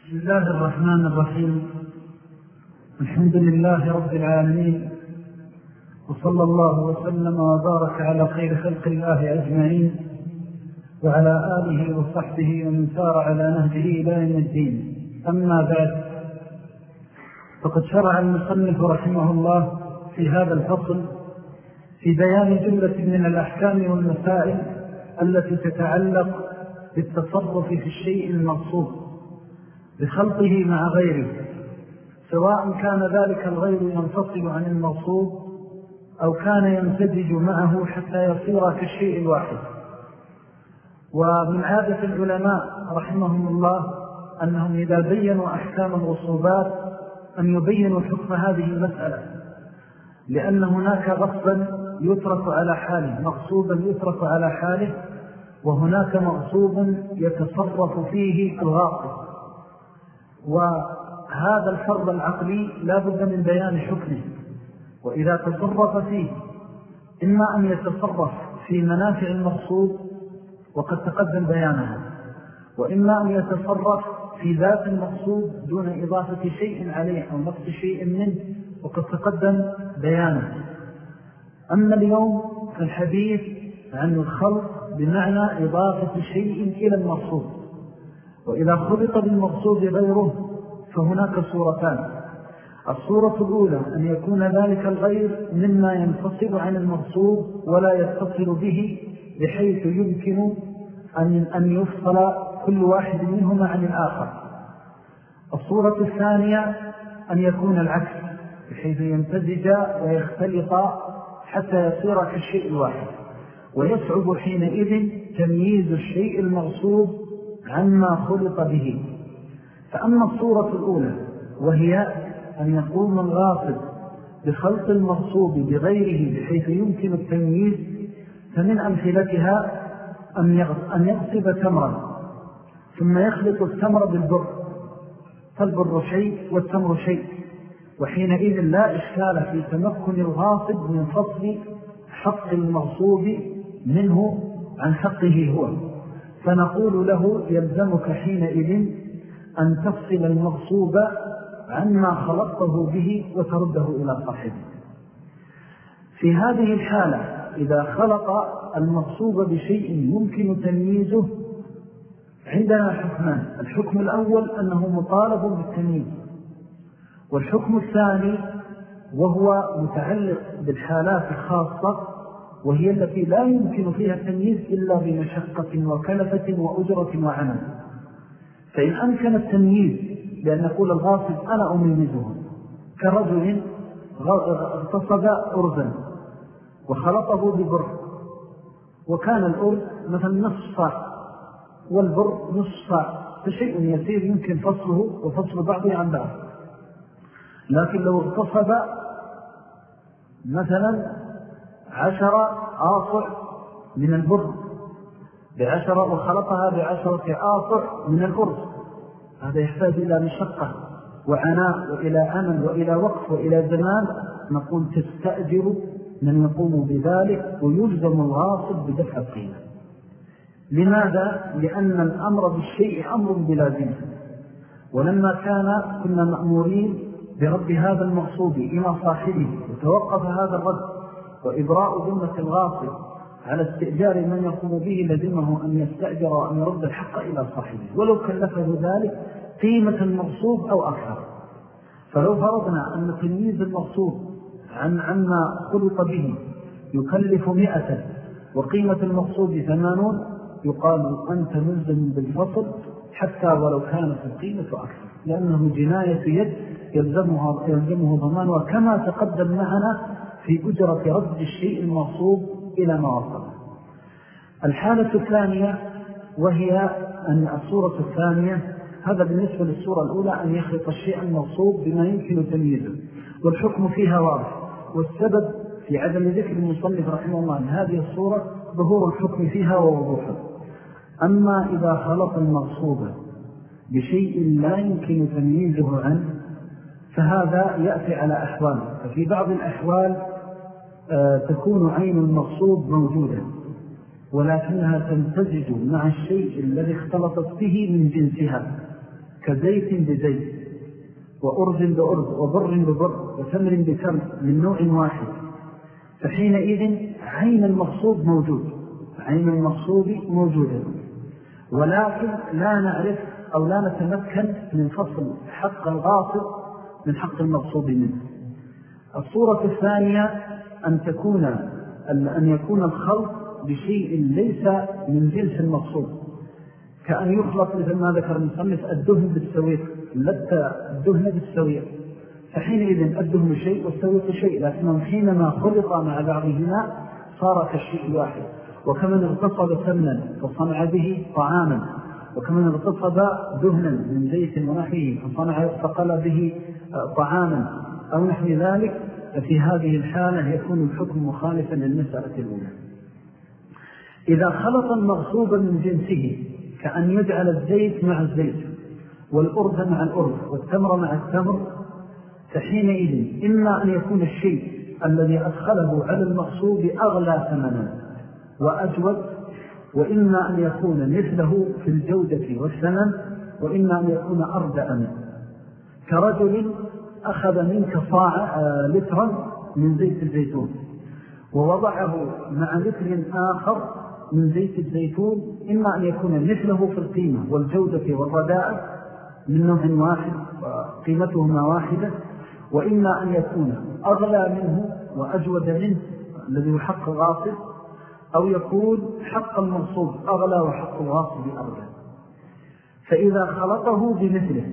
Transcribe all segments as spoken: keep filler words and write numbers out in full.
بسم الله الرحمن الرحيم. الحمد لله رب العالمين، وصلى الله وسلم وبارك على خير خلق الله أجمعين، وعلى آله وصحبه ومن سار على نهجه إلى يوم الدين. أما بعد، فقد شرع المصنف رحمه الله في هذا الفصل في بيان جملة من الأحكام والمسائل التي تتعلق بالتصرف في الشيء المقصود بخلقه مع غيره، سواء كان ذلك الغير ينفصل عن المقصود أو كان يمتزج معه حتى يصير كالشيء الواحد. ومن عادة العلماء رحمهم الله أنهم إذا بينوا أحكام الغصوبات أن يبينوا حكم هذه المسألة، لأن هناك غصبا يترك على حاله، مغصوبا يترك على حاله، وهناك مغصوب يتصرف فيه الغاصب. وهذا الفرض العقلي لا بد من بيان حكمه، وإذا تصرف فيه إما أن يتصرف في منافع المغصوب وقد تقدم بيانها، وإما أن يتصرف في ذات المغصوب دون إضافة شيء عليه أو نقص شيء منه وقد تقدم بيانه. أما اليوم فالحديث عن الخلق بمعنى إضافة شيء إلى المغصوب، وإذا خلط بالمقصود غيره فهناك صورتان. الصورة الأولى أن يكون ذلك الغير مما ينفصل عن المقصود ولا يتصل به بحيث يمكن أن يفصل كل واحد منهما عن الآخر. الصورة الثانية أن يكون العكس بحيث يمتزج ويختلط حتى يصير كالشيء الواحد، ويصعب حينئذ تمييز الشيء المغصوب عما خلط به. فأما الصورة الأولى وهي أن يقوم الغاصب بخلط المغصوب بغيره بحيث يمكن التمييز، فمن أمثلتها أن يغصب تمرا ثم يخلط التمر بالبر، فالبر شيء والتمر شيء، وحينئذ لا إشكال في تمكن الغاصب من فصل حق المغصوب منه عن حقه هو، فنقول له يلزمك حينئذ أن تفصل المغصوب عما خلطته به وترده إلى صاحبه. في هذه الحالة إذا خلط المغصوب بشيء يمكن تمييزه عندنا حكمان. الحكم الأول أنه مطالب بالتمييز، والحكم الثاني وهو متعلق بالحالات الخاصة وهي التي لا يمكن فيها التمييز إلا بمشقة وكلفة وأجرة وعمل. فإن أمكن التمييز بأن نقول الغاصب أنا أميزه، كرجل اغتصب أرزا وخلطه ببر، وكان الأرز مثلا نصف صاع والبر نصف صاع، فشيء يسير يمكن فصله وفصل بعضه عن بعض. لكن لو اغتصب مثلا عشر آصع من البر بعشرة وخلطها بعشرة آصع من الأرز، هذا يحتاج إلى مشقة وعناء وإلى عمل وإلى وقف وإلى زمان. نقول تستأجر من يقوم بذلك ويلزم الغاصب بدفع القيمة. لماذا؟ لأن الأمر بالشيء أمر بلازمه، ولما كان كنا مأمورين برد هذا المغصوب إلى صاحبه وتوقف هذا الرد وإبراء ذمة الغاصب على استئجار من يقوم به لزمه أن يستأجر وأن يرد الحق إلى صاحبه ولو كلفه ذلك قيمة المغصوب أو أكثر. فلو فرضنا أن تمييز المغصوب عن عما خلط به يكلف مئة وقيمة المغصوب ثمانون، يقال أنت ملزم بالفصل حتى ولو كانت القيمة أكثر، لأنه جناية يد يلزمه, يلزمه ضمانها كما تقدم معنا في أجرة رد الشيء المغصوب إلى ما وصل. الحالة الثانية وهي أن الصورة الثانية، هذا بالنسبة للصورة الأولى أن يخلط الشيء المغصوب بما يمكن تمييزه، والحكم فيها واضح. والسبب في عدم ذكر المصنف رحمه الله أن هذه الصورة ظهور الحكم فيها ووضوحه. أما إذا خلط المغصوب بشيء لا يمكن تمييزه عنه فهذا يأتي على أحوال. ففي بعض الأحوال آه تكون عين المغصوب موجودة ولكنها تمتزج مع الشيء الذي اختلطت به من جنسها، كزيت بزيت وأرز بأرز وبر ببر وتمر بتمر من نوع واحد، فحينئذ عين المغصوب موجود، عين المغصوب موجودة، ولكن لا نعرف أو لا نتمكن من فصل حق الغاصب من حق المغصوب منه. الصورة الثانية أن تكون أن يكون الخلط بشيء ليس من جنس المغصوب، كأن يخلط مثل ما ذكر المصنف الدهن بالسويق، لت الدهن بالسويق، فحينئذ الدهن شيء والسويق شيء، لكنهم حينما خلط مع بعضهما صار كالشيء الواحد. وكمن اغتصب سمنا فصنع به طعاما، وكمن اغتصب دهنا من زيت ونحوه فصنع فقل به طعاما أو نحو ذلك، ففي هذه الحالة يكون الحكم مخالفا للمسألة الأولى. إذا خلط المغصوب من جنسه كأن يجعل الزيت مع الزيت والأرز مع الأرز والتمر مع التمر، فحينئذ إما أن يكون الشيء الذي أدخله على المغصوب أغلى ثمنا وأجود، وإما أن يكون مثله في الجودة والثمن، وإما أن يكون أردأ منه، كرجل أخذ منك صاع لترا من زيت الزيتون ووضعه مع لتر آخر من زيت الزيتون، إما أن يكون مثله في القيمة والجودة والرداء من نوع واحد وقيمتهما واحدة، وإما أن يكون أغلى منه وأجود منه الذي هو حق الغاصب، أو يكون حق المغصوب أغلى وحق الغاصب أغلى. فإذا خلطه بمثله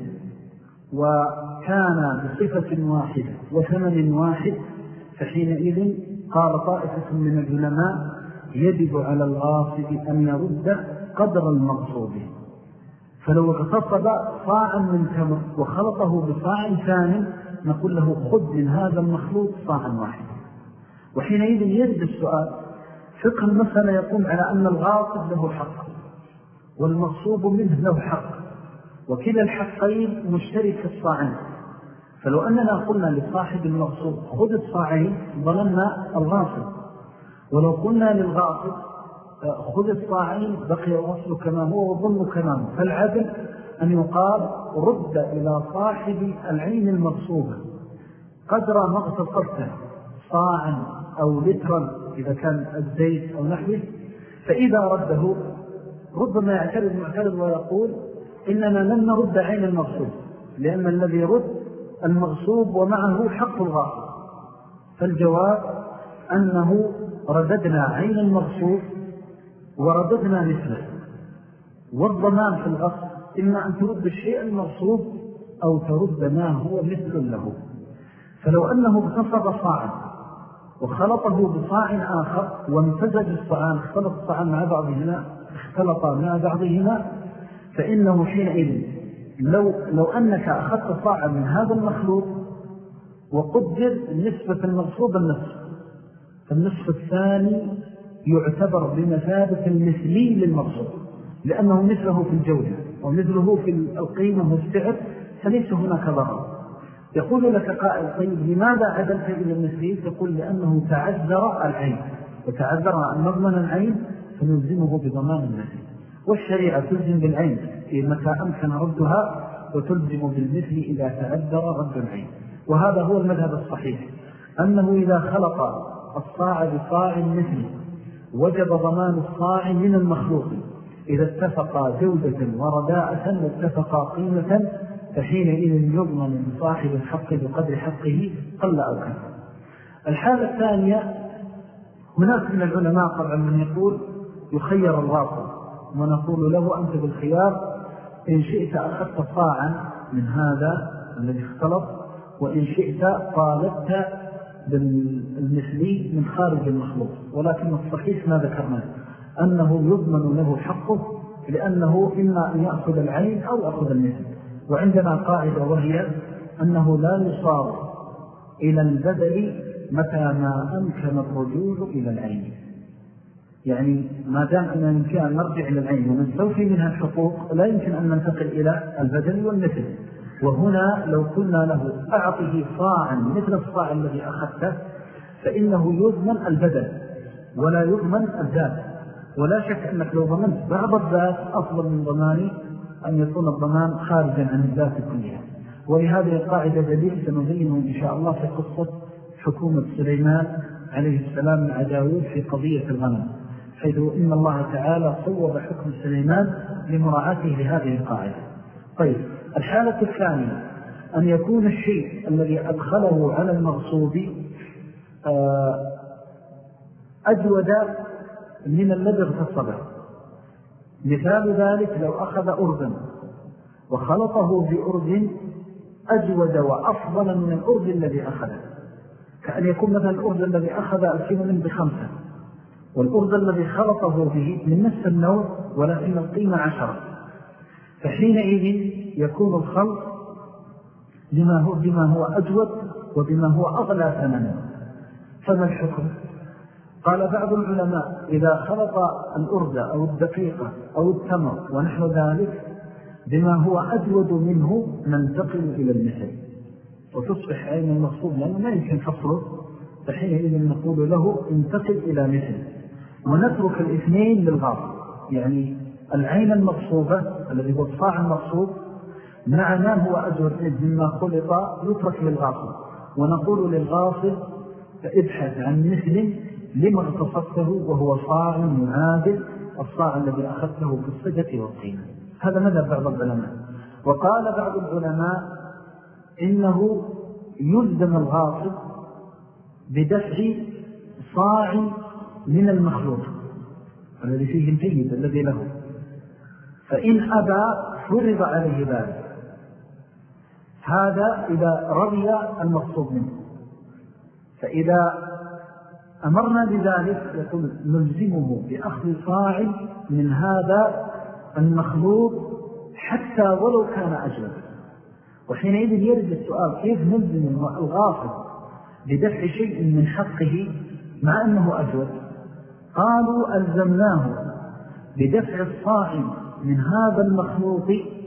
وكان بصفة واحدة وثمن واحد، فحينئذ قال طائفة من العلماء يجب على الغاصب أن يرد قدر المغصوب. فلو اغتصب صاعا من تمر وخلطه بصاع ثاني نقول له خذ من هذا المخلوط صاعا واحد. وحينئذ يجب السؤال، فقه المسألة يقوم على أن الغاصب له حق والمغصوب منه له حق، وكلا الحقين مشترك في الصاعين. فلو أننا قلنا لصاحب المغصوب خذ الصاعين ظلمنا الغاصب، ولو قلنا للغاصب خذ الصاعين بقي الغصب كما هو وظلم كما هو. فالعدل أن يقال رد إلى صاحب العين المغصوبة قدر ما اغتصبته صاعا أو لترا إذا كان الزيت أو نحوه. فإذا رده ربما يعترض معترض ويقول إننا لن نرد عين المغصوب، لأن الذي يرد المغصوب ومعه حق الغاصب. فالجواب أنه رددنا عين المغصوب ورددنا مثله، والضمان في الغصب إما أن ترد الشيء المغصوب أو ترد ما هو مثل له. فلو أنه اغتصب صاعا وخلطه بصاع آخر وامتزج الصاعان، اختلط الصاعان مع بعضهما اختلط مع بعضهما، فإنه حينئذ لو, لو أنك أخذت صاعا من هذا المخلوط وقدر نسبة المغصوب النصف، فالنصف الثاني يعتبر بمثابة المثلي للمغصوب، لأنه مثله في الجودة ومثله في القيمة والسعر، فليس هناك ضرر. يقول لك قائل طيب لماذا عدلت إلى المثلي؟ تقول لأنه تعذر العين، وتعذر أن نضمن العين فنلزمه بضمان المثل، والشريعة تلزم بالعين متى أمكن ردها وتلزم بالمثل إذا تعذر رد العين. وهذا هو المذهب الصحيح، أنه إذا خلق الصاع بصاع مثل وجب ضمان الصاع من المخلوق إذا اتفقا جودة ورداءة واتفقا قيمة، فحينئذ يضمن من صاحب الحق بقدر حقه قل أو كان. الحالة الثانية، هناك من العلماء طبعا من يقول يخير الغاصب، ونقول له أنت بالخيار، إن شئت أخذت صاعا من هذا الذي اختلط، وإن شئت طالبت بالمثلي من خارج المخلوق. ولكن الصحيح ما ذكرناه أنه يضمن له حقه، لأنه إما أن يأخذ العين أو يأخذ المثل. وعندنا قاعدة وهي أنه لا يصار إلى البدل متى ما أمكن الرجوع إلى العين، يعني ما دام أننا يمكن أن نرجع إلى العين ونستوفي منها الحقوق لا يمكن أن ننتقل إلى البدل والمثل. وهنا لو قلنا له أعطه صاعا مثل الصاع الذي أخذته فإنه يضمن البدل ولا يضمن الذات، ولا شك أنك لو ضمنت بعض الذات أفضل من ضمان أن يكون الضمان خارجا عن الذات كلها. ولهذه القاعدة دليل سنبينه إن شاء الله في قصة حكومة سليمان عليه السلام مع داود في قضية الغنم، حيث إن الله تعالى صوب حكم سليمان لمراعاته لهذه القاعدة. طيب، الحالة الثانية أن يكون الشيء الذي أدخله على المغصوب أجود من الذي اغتصبه. مثال ذلك لو أخذ أرضا وخلطه بأرض أجود وأفضل من الأرض الذي أخذه، كأن يكون مثلا الأرض الذي أخذ الثمن بخمسة والأرض الذي خلطه به من نفس النوع ولكن القيمة عشرة، فحينئذ يكون الخلط بما هو, بما هو أجود وبما هو أغلى ثمنا. فما الحكم؟ قال بعض العلماء إذا خلط الأرض أو الدقيقة أو التمر ونحو ذلك بما هو أجود منه ننتقل إلى المثل وتصبح عين المغصوب لأنه ما يمكن فصله، فحينئذ نقول له انتقل إلى مثل ونترك الاثنين للغاصب. يعني العين المغصوبة الذي هو الصاع المغصوب مع ما هو أجود مما خلط يترك للغاصب، ونقول للغاصب ابحث عن مثل لما اغتصبته وهو صاع معادل الصاع الذي أخذته في الصجة والقيمة. هذا مذهب بعض العلماء. وقال بعض العلماء إنه يلزم الغاصب بدفع صاع من المخلوط الذي فيه الجيد الذي له، فإن أبى فرض عليه ذلك. هذا إذا رضي المغصوب منه. فإذا أمرنا بذلك يقول نلزمه بأخذ صاع من هذا المخلوط حتى ولو كان أجود. وحينئذ يرد السؤال كيف نلزم الغاصب بدفع شيء من حقه مع أنه أجود؟ قالوا ألزمناه بدفع الصاع من هذا المخلوط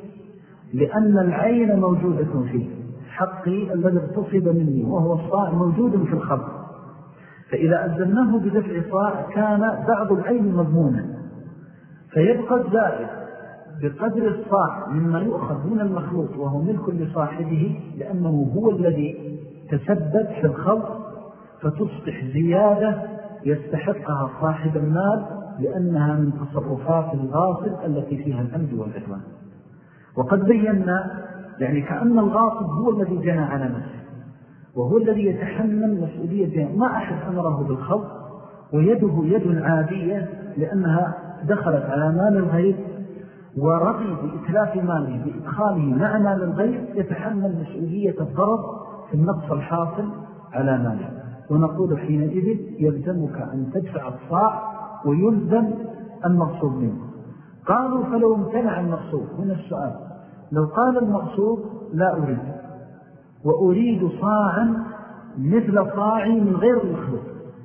لأن العين موجودة فيه، حقي الذي اغتصب مني وهو الصاع موجود في الخبر، فإذا ألزمناه بدفع صاع كان بعض العين مضمونا، فيبقى الزائد بقدر الصاع مما يؤخذ من المخلوط وهو ملك لصاحبه لأنه هو الذي تسبب في الخلط، فتصبح زيادة يستحقها صاحب المال لأنها من تصرفات الغاصب التي فيها الأمد والعدوان. وقد بينا يعني كأن الغاصب هو الذي جنى على نفسه وهو الذي يتحمل مسؤولية، ما أحد أمره بالخلط ويده يد عادية لأنها دخلت على مال الغير ورضي بإتلاف ماله بإدخاله مع مال الغير، يتحمل مسؤولية الضرر في النقص الحاصل على ماله. ونقول حينئذ يلزمك أن تدفع الصاع ويلزم المغصوب منه. قالوا فلو امتنع المغصوب، هنا السؤال، لو قال المغصوب لا أريد وأريد صاعا مثل صاعي من غير المخلوق،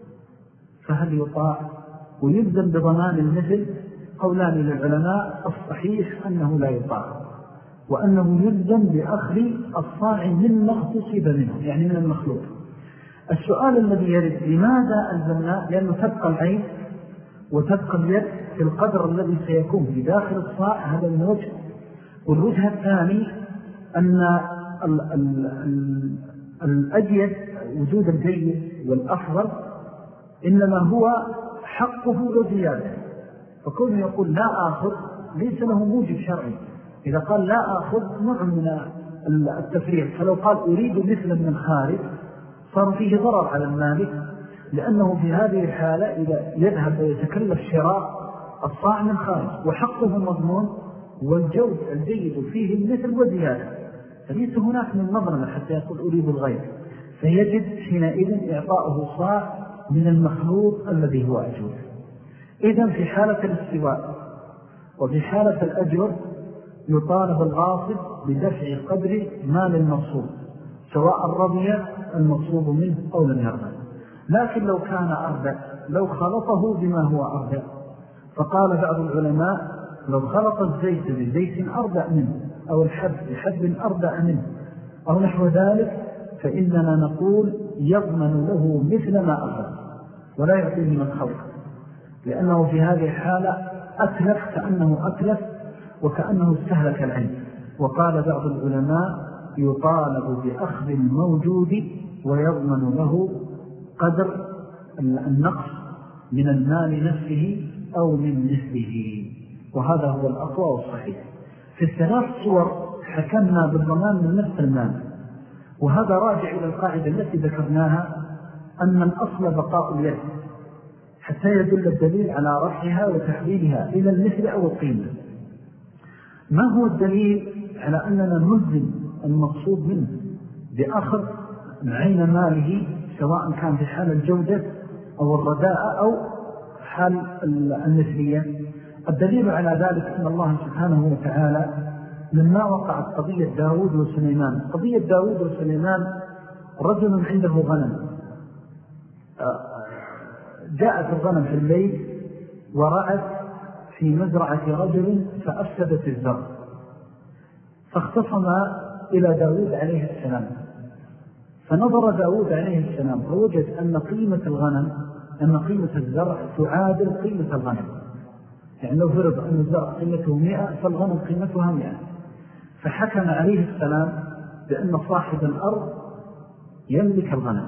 فهل يطاع ويلزم بضمان المثل؟ قولان للعلماء، الصحيح أنه لا يطاع وأنه يلزم بأخذ الصاع من اغتصب منه يعني من المخلوق. السؤال الذي يرد لماذا ألزمنا؟ لأنه تبقى العين وتبقى اليد في القدر الذي سيكون في داخل الصاع، هذا من وجه. والوجه الثاني أن ال ال ال الأجيد وجود الجيد والأفضل إنما هو حقه وزيادة، فكونه يقول لا آخذ ليس له موجب شرعي. إذا قال لا آخذ نوع من التفريق، فلو قال أريد مثلا من خارج صار فيه ضرر على المالك، لأنه في هذه الحالة إذا يذهب ويتكلف شراء الصاع من خارج وحقه مضمون والجود الجيد فيه المثل وزيادة، فليس هناك من مظلمة حتى يقول أريد الغير، فيجب حينئذ إعطاؤه صاع من المخلوط الذي هو أجود. إذن في حالة الاستواء وفي حالة الأجر يطالب الغاصب بدفع قدر مال المغصوب سواء رضي المغصوب منه أو لم يرضى. لكن لو كان أربع، لو خلطه بما هو أربع، فقال بعض العلماء لو خلط الزيت بزيت أربع منه أو الحب بحب أربع منه أو نحو ذلك، فإننا نقول يضمن له مثل ما أخذ ولا يعطيه من الخلق، لأنه في هذه الحالة أتلف كأنه أتلف وكأنه استهلك العين. وقال بعض العلماء يطالب بأخذ الموجود ويضمن له قدر النقص من المال نفسه أو من مثله، وهذا هو الأقوى والصحيح. في الثلاث صور حكمنا بالضمان من نفس المال، وهذا راجع إلى القاعدة التي ذكرناها أن الأصل بقاء اليد حتى يدل الدليل على رفعها وتحويلها إلى المثل أو القيمة. ما هو الدليل على أننا نلزم المقصود منه بأخذ عين ماله سواء كان في حال الجودة أو الرداء أو حال المثلية؟ الدليل على ذلك أن الله سبحانه وتعالى لما وقعت قضية داود وسليمان، قضية داود وسليمان رجل عنده غنم، جاءت الغنم في الليل ورعت في مزرعة رجل فأفسدت الزرع، فاختصم إلى داود عليه السلام. فنظر داود عليه السلام فوجد أن قيمة الغنم أن قيمة الزرع تعادل قيمة الغنم، يعني لو فرض أن الزرع قيمته مئة فالغنم قيمتها مئة، فحكم عليه السلام بأن صاحب الأرض يملك الغنم،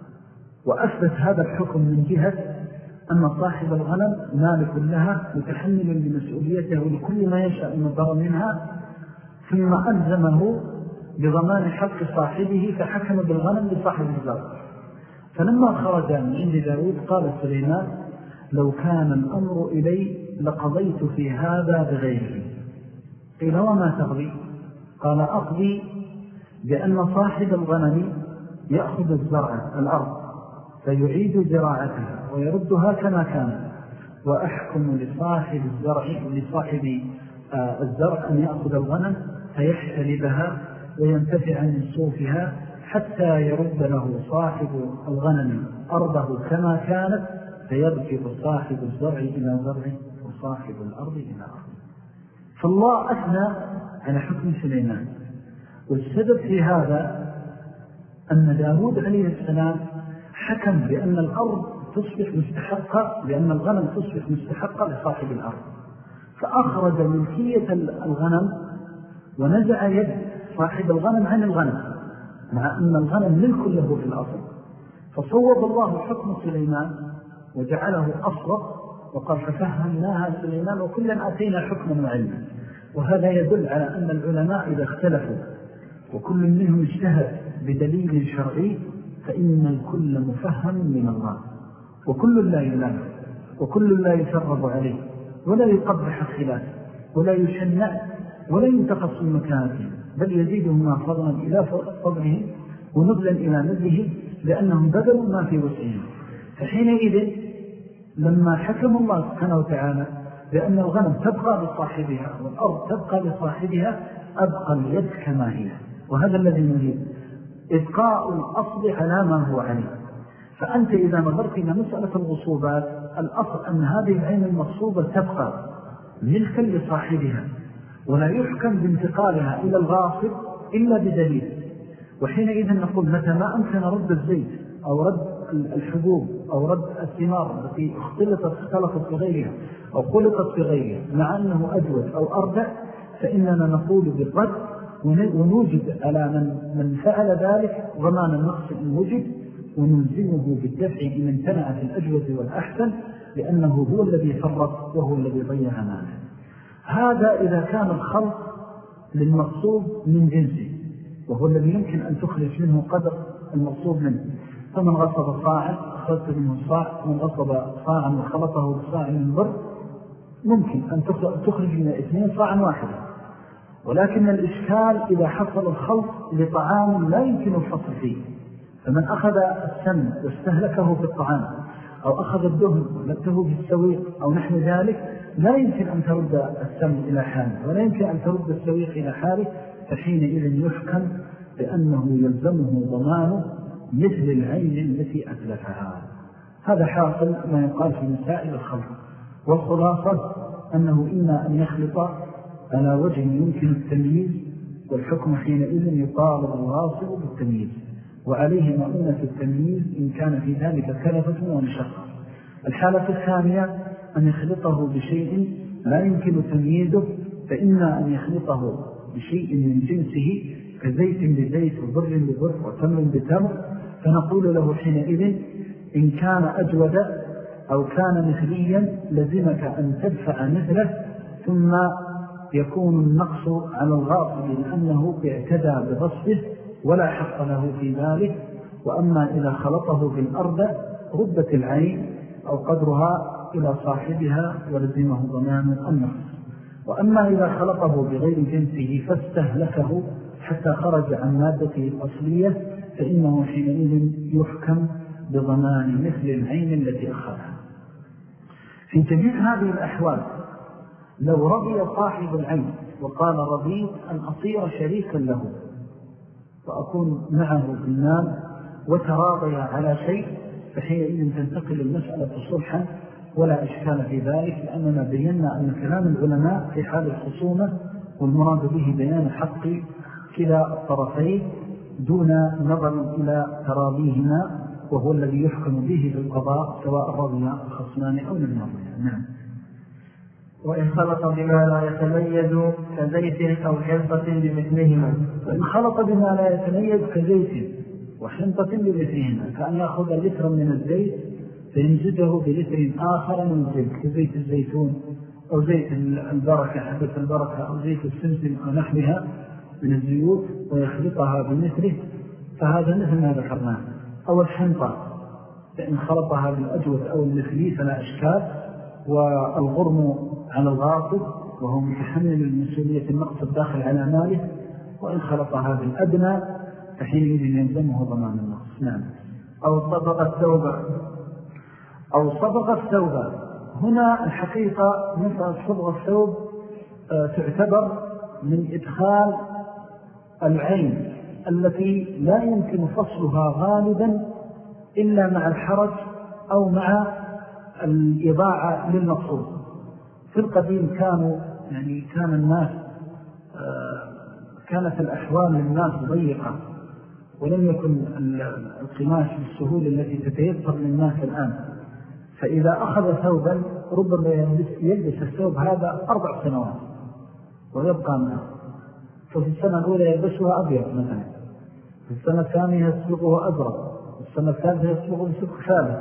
وأثبت هذا الحكم من جهة أن صاحب الغنم مالك لها متحمل لمسؤوليته ولكل ما يشاء من ضرر منها، ثم ألزمه بضمان حق صاحبه فحكم بالغنم لصاحب الزرع. فلما خرج من عند داود قال سليمان لو كان الأمر إلي لقضيت في هذا بغيره. قيل وما تقضي؟ قال أقضي بأن صاحب الغنم يأخذ الزرع الأرض فيعيد زراعتها ويردها كما كانت، وأحكم لصاحب الزرع لصاحب الزرع أن يأخذ الغنم فيحتلبها وينتفع من صوفها حتى يرد له صاحب الغنم أرضه كما كانت، فيرجع صاحب الزرع إلى زرعه وصاحب الأرض إلى أرضه. فالله أثنى على حكم سليمان، والسبب في هذا أن داود عليه السلام حكم بأن الأرض تصبح مستحقة، لأن الغنم تصبح مستحقة لصاحب الأرض، فأخرج ملكية الغنم ونزع يد صاحب الغنم عن الغنم، مع أن الغنم ملك له في الأصل. فصوب الله حكم سليمان وجعله أصرف، وقال ففهمناها سليمان وكلا آتينا حكما وعلما. وهذا يدل على أن العلماء إذا اختلفوا وكل منهم اجتهد بدليل شرعي فإن الكل مفهم من الله، وكل لا يلام وكل لا يشرب عليه ولا يقبح الخلاف ولا يشنع ولا ينتقص من مكانته، بل يزيدهم ما فضلا إلى فضله ونبلا إلى نبله، لأنهم بذلوا ما في وسعهم. فحينئذ لما حكم الله سبحانه وتعالى بأن الغنم تبقى لصاحبها والأرض تبقى لصاحبها أبقى اليد كما هي، وهذا الذي نريد إبقاء الأصل على ما هو عليه. فأنت إذا نظرت إلى مسألة الغصوبات الأصل أن هذه العين المغصوبة تبقى ملكا لصاحبها ولا يحكم بانتقالها إلى الغاصب إلا بدليل. وحينئذ نقول متى ما أمكن رد الزيت أو رد الحبوب أو رد الثمار التي اختلطت اختلطت في غيرها أو خلطت في غيرها مع أنه أجود أو أردع، فإننا نقول بالرد ونوجد على من, من فعل ذلك ضمان النقص إن وجد، ونلزمه بالدفع إن امتنع في الأجود والأحسن، لأنه هو الذي فرط وهو الذي ضيع ماله. هذا إذا كان الخلق للمقصود من جنسه، وهو الذي يمكن أن تخرج منه قدر المقصود منه. فمن غصب صاعا أخذت منه الصاع، من غصب صاعا وخلطه بصاع من بر ممكن أن تخرج من اثنين صاعا واحدا. ولكن الإشكال إذا حصل الخلط لطعام لا يمكن الفصل فيه، فمن أخذ السمن واستهلكه في الطعام أو أخذ الدهن ولبته في السويق أو نحن ذلك لا يمكن أن ترد السمن إلى حاله ولا يمكن أن ترد السويق إلى حاله، فحينئذ يحكم بأنه يلزمه ضمان مثل العين التي أتلفها. هذا حاصل ما يقال في مسائل الخلط. والخلاصة أنه إما أن يخلط على وجه يمكن التمييز، والحكم حينئذ يطالب الغاصب بالتمييز، وعليه مؤونة التمييز إن كان في ذلك كلفة ونشقة. الحالة الثانية أن يخلطه بشيء لا يمكن تمييزه فإما أن يخلطه بشيء من جنسه كزيت بزيت وبر ببر وتمر بتمر، فنقول له حينئذ إن كان أجود أو كان مثليا لزمك أن تدفع مثله، ثم يكون النقص على الغاصب لأنه اعتدى بغصبه ولا حق له في ذلك. وأما إذا خلطه بالأرض ردت العين أو قدرها إلى صاحبها ولزمه ضمان النقص. وأما إذا خلطه بغير جنسه فاستهلكه حتى خرج عن مادته الأصلية فإنه حينئذ يحكم بضمان مثل العين التي أخذها. في جميع هذه الأحوال لو رضي صاحب العين وقال رضيت أن أصير شريكا له وأكون معه في المال وتراضي على شيء، فحينئذ تنتقل المسألة صلحا ولا إشكال في ذلك، لأننا بينا أن كلام العلماء في حال الخصومة والمراد به بيان حق كلا الطرفين دون نظر إلى تراضيهما، وهو الذي يحكم به بالقضاء سواء رضي الخصمان أو لم يرضي. نعم. وإن خلط بما لا يتميز كزيت أو حنطة بمثلهما. وإن خلط بما لا يتميز كزيت وحنطة بمثلهما، كأن يأخذ لترا من الزيت فينزجه بلتر آخر من الزيت كزيت الزيتون أو زيت البركة حبة البركة أو زيت السمسم أو نحوها من الزيوت ويخلطها بمثله، فهذا مثل ما ذكرناه. أو الحنطة فإن خلطها بالأجود أو المثلي فلا إشكال، والغرم على الغاصب وهو متحمل المسؤولية النقص الداخل على ماله، وإن خلطها بالأدنى فحينئذ يلزمه ضمان النقص. نعم. أو صبغ الثوب أو صبغ الثوب. هنا الحقيقة مسألة صبغ الثوب تعتبر من إدخال العين التي لا يمكن فصلها غالبا إلا مع الحرج أو مع الإضاعة للمقصود. في القديم كانوا يعني كان الناس كانت الأحوال للناس ضيقة ولم يكن القماش بالسهولة التي تتيسر للناس الآن، فإذا أخذ ثوبا ربما يلبس الثوب هذا أربع سنوات ويبقى معه، ففي السنة الأولى يلبسها أبيض مثلا، في السنة الثانية يصبغه أزرق، في السنة الثالثة يصبغه بصبغ ثالث،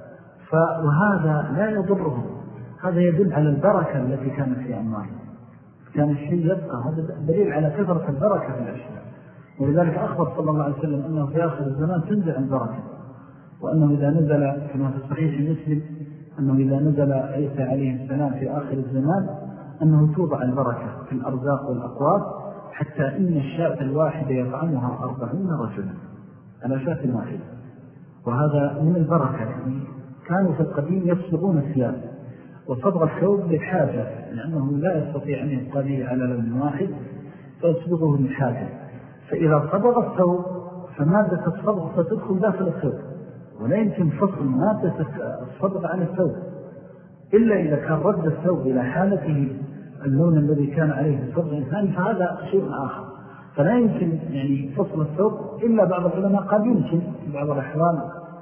وهذا لا يضرهم. هذا يدل على البركة التي كانت في أموالهم، كان الشيء يبقى. هذا دليل على كثرة البركة في الأشياء. ولذلك أخبر صلى الله عليه وسلم أنه في آخر الزمان تنزع البركة، وأنه إذا نزل كما في صحيح مسلم أنه إذا نزل عيسى عليه السلام في آخر الزمان أنه توضع البركة في الأرزاق والأقوات، حتى إن الشاة الواحدة يطعمها أربعين رجلا على شاة واحدة، وهذا من البركة. يعني كانوا في القديم يصبغون الثياب، وصبغ الثوب للحاجة لأنه لا يستطيع أن يبقى على لون واحد فيصبغه للحاجة. فإذا صبغ الثوب فمادة الصبغ ستدخل داخل الثوب، ولا يمكن فصل مادة الصبغ عن الثوب إلا إذا كان رد الثوب إلى حالته اللون الذي كان عليه الصبغ الثاني، فهذا شيء آخر. فلا يمكن يعني فصل الثوب إلا بعض العلماء قد يمكن بعض الأحوال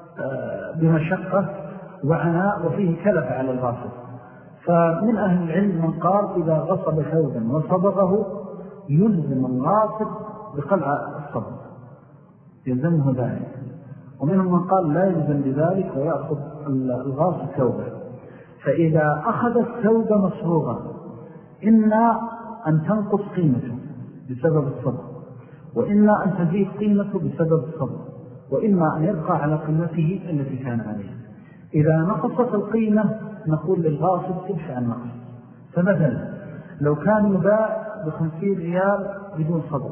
بمشقة وعناء وفيه كلف على الغاصب. فمن أهل العلم من قال إذا غصب ثوبا وصبغه يلزم الغاصب بقلع الصبغ، يلزمه ذلك. ومنهم من قال لا يلزم بذلك ويأخذ الغاصب ثوبه. فإذا أخذ الثوب مصبوغا إما أن تنقص قيمته بسبب الصبغ، وإما أن تزيد قيمته بسبب الصبغ، وإما أن يبقى على قيمته التي كان عليها. إذا نقصت القيمة نقول للغاصب تدفع النقص. فمثلا لو كان يباع بخمسين ريال بدون صبغ،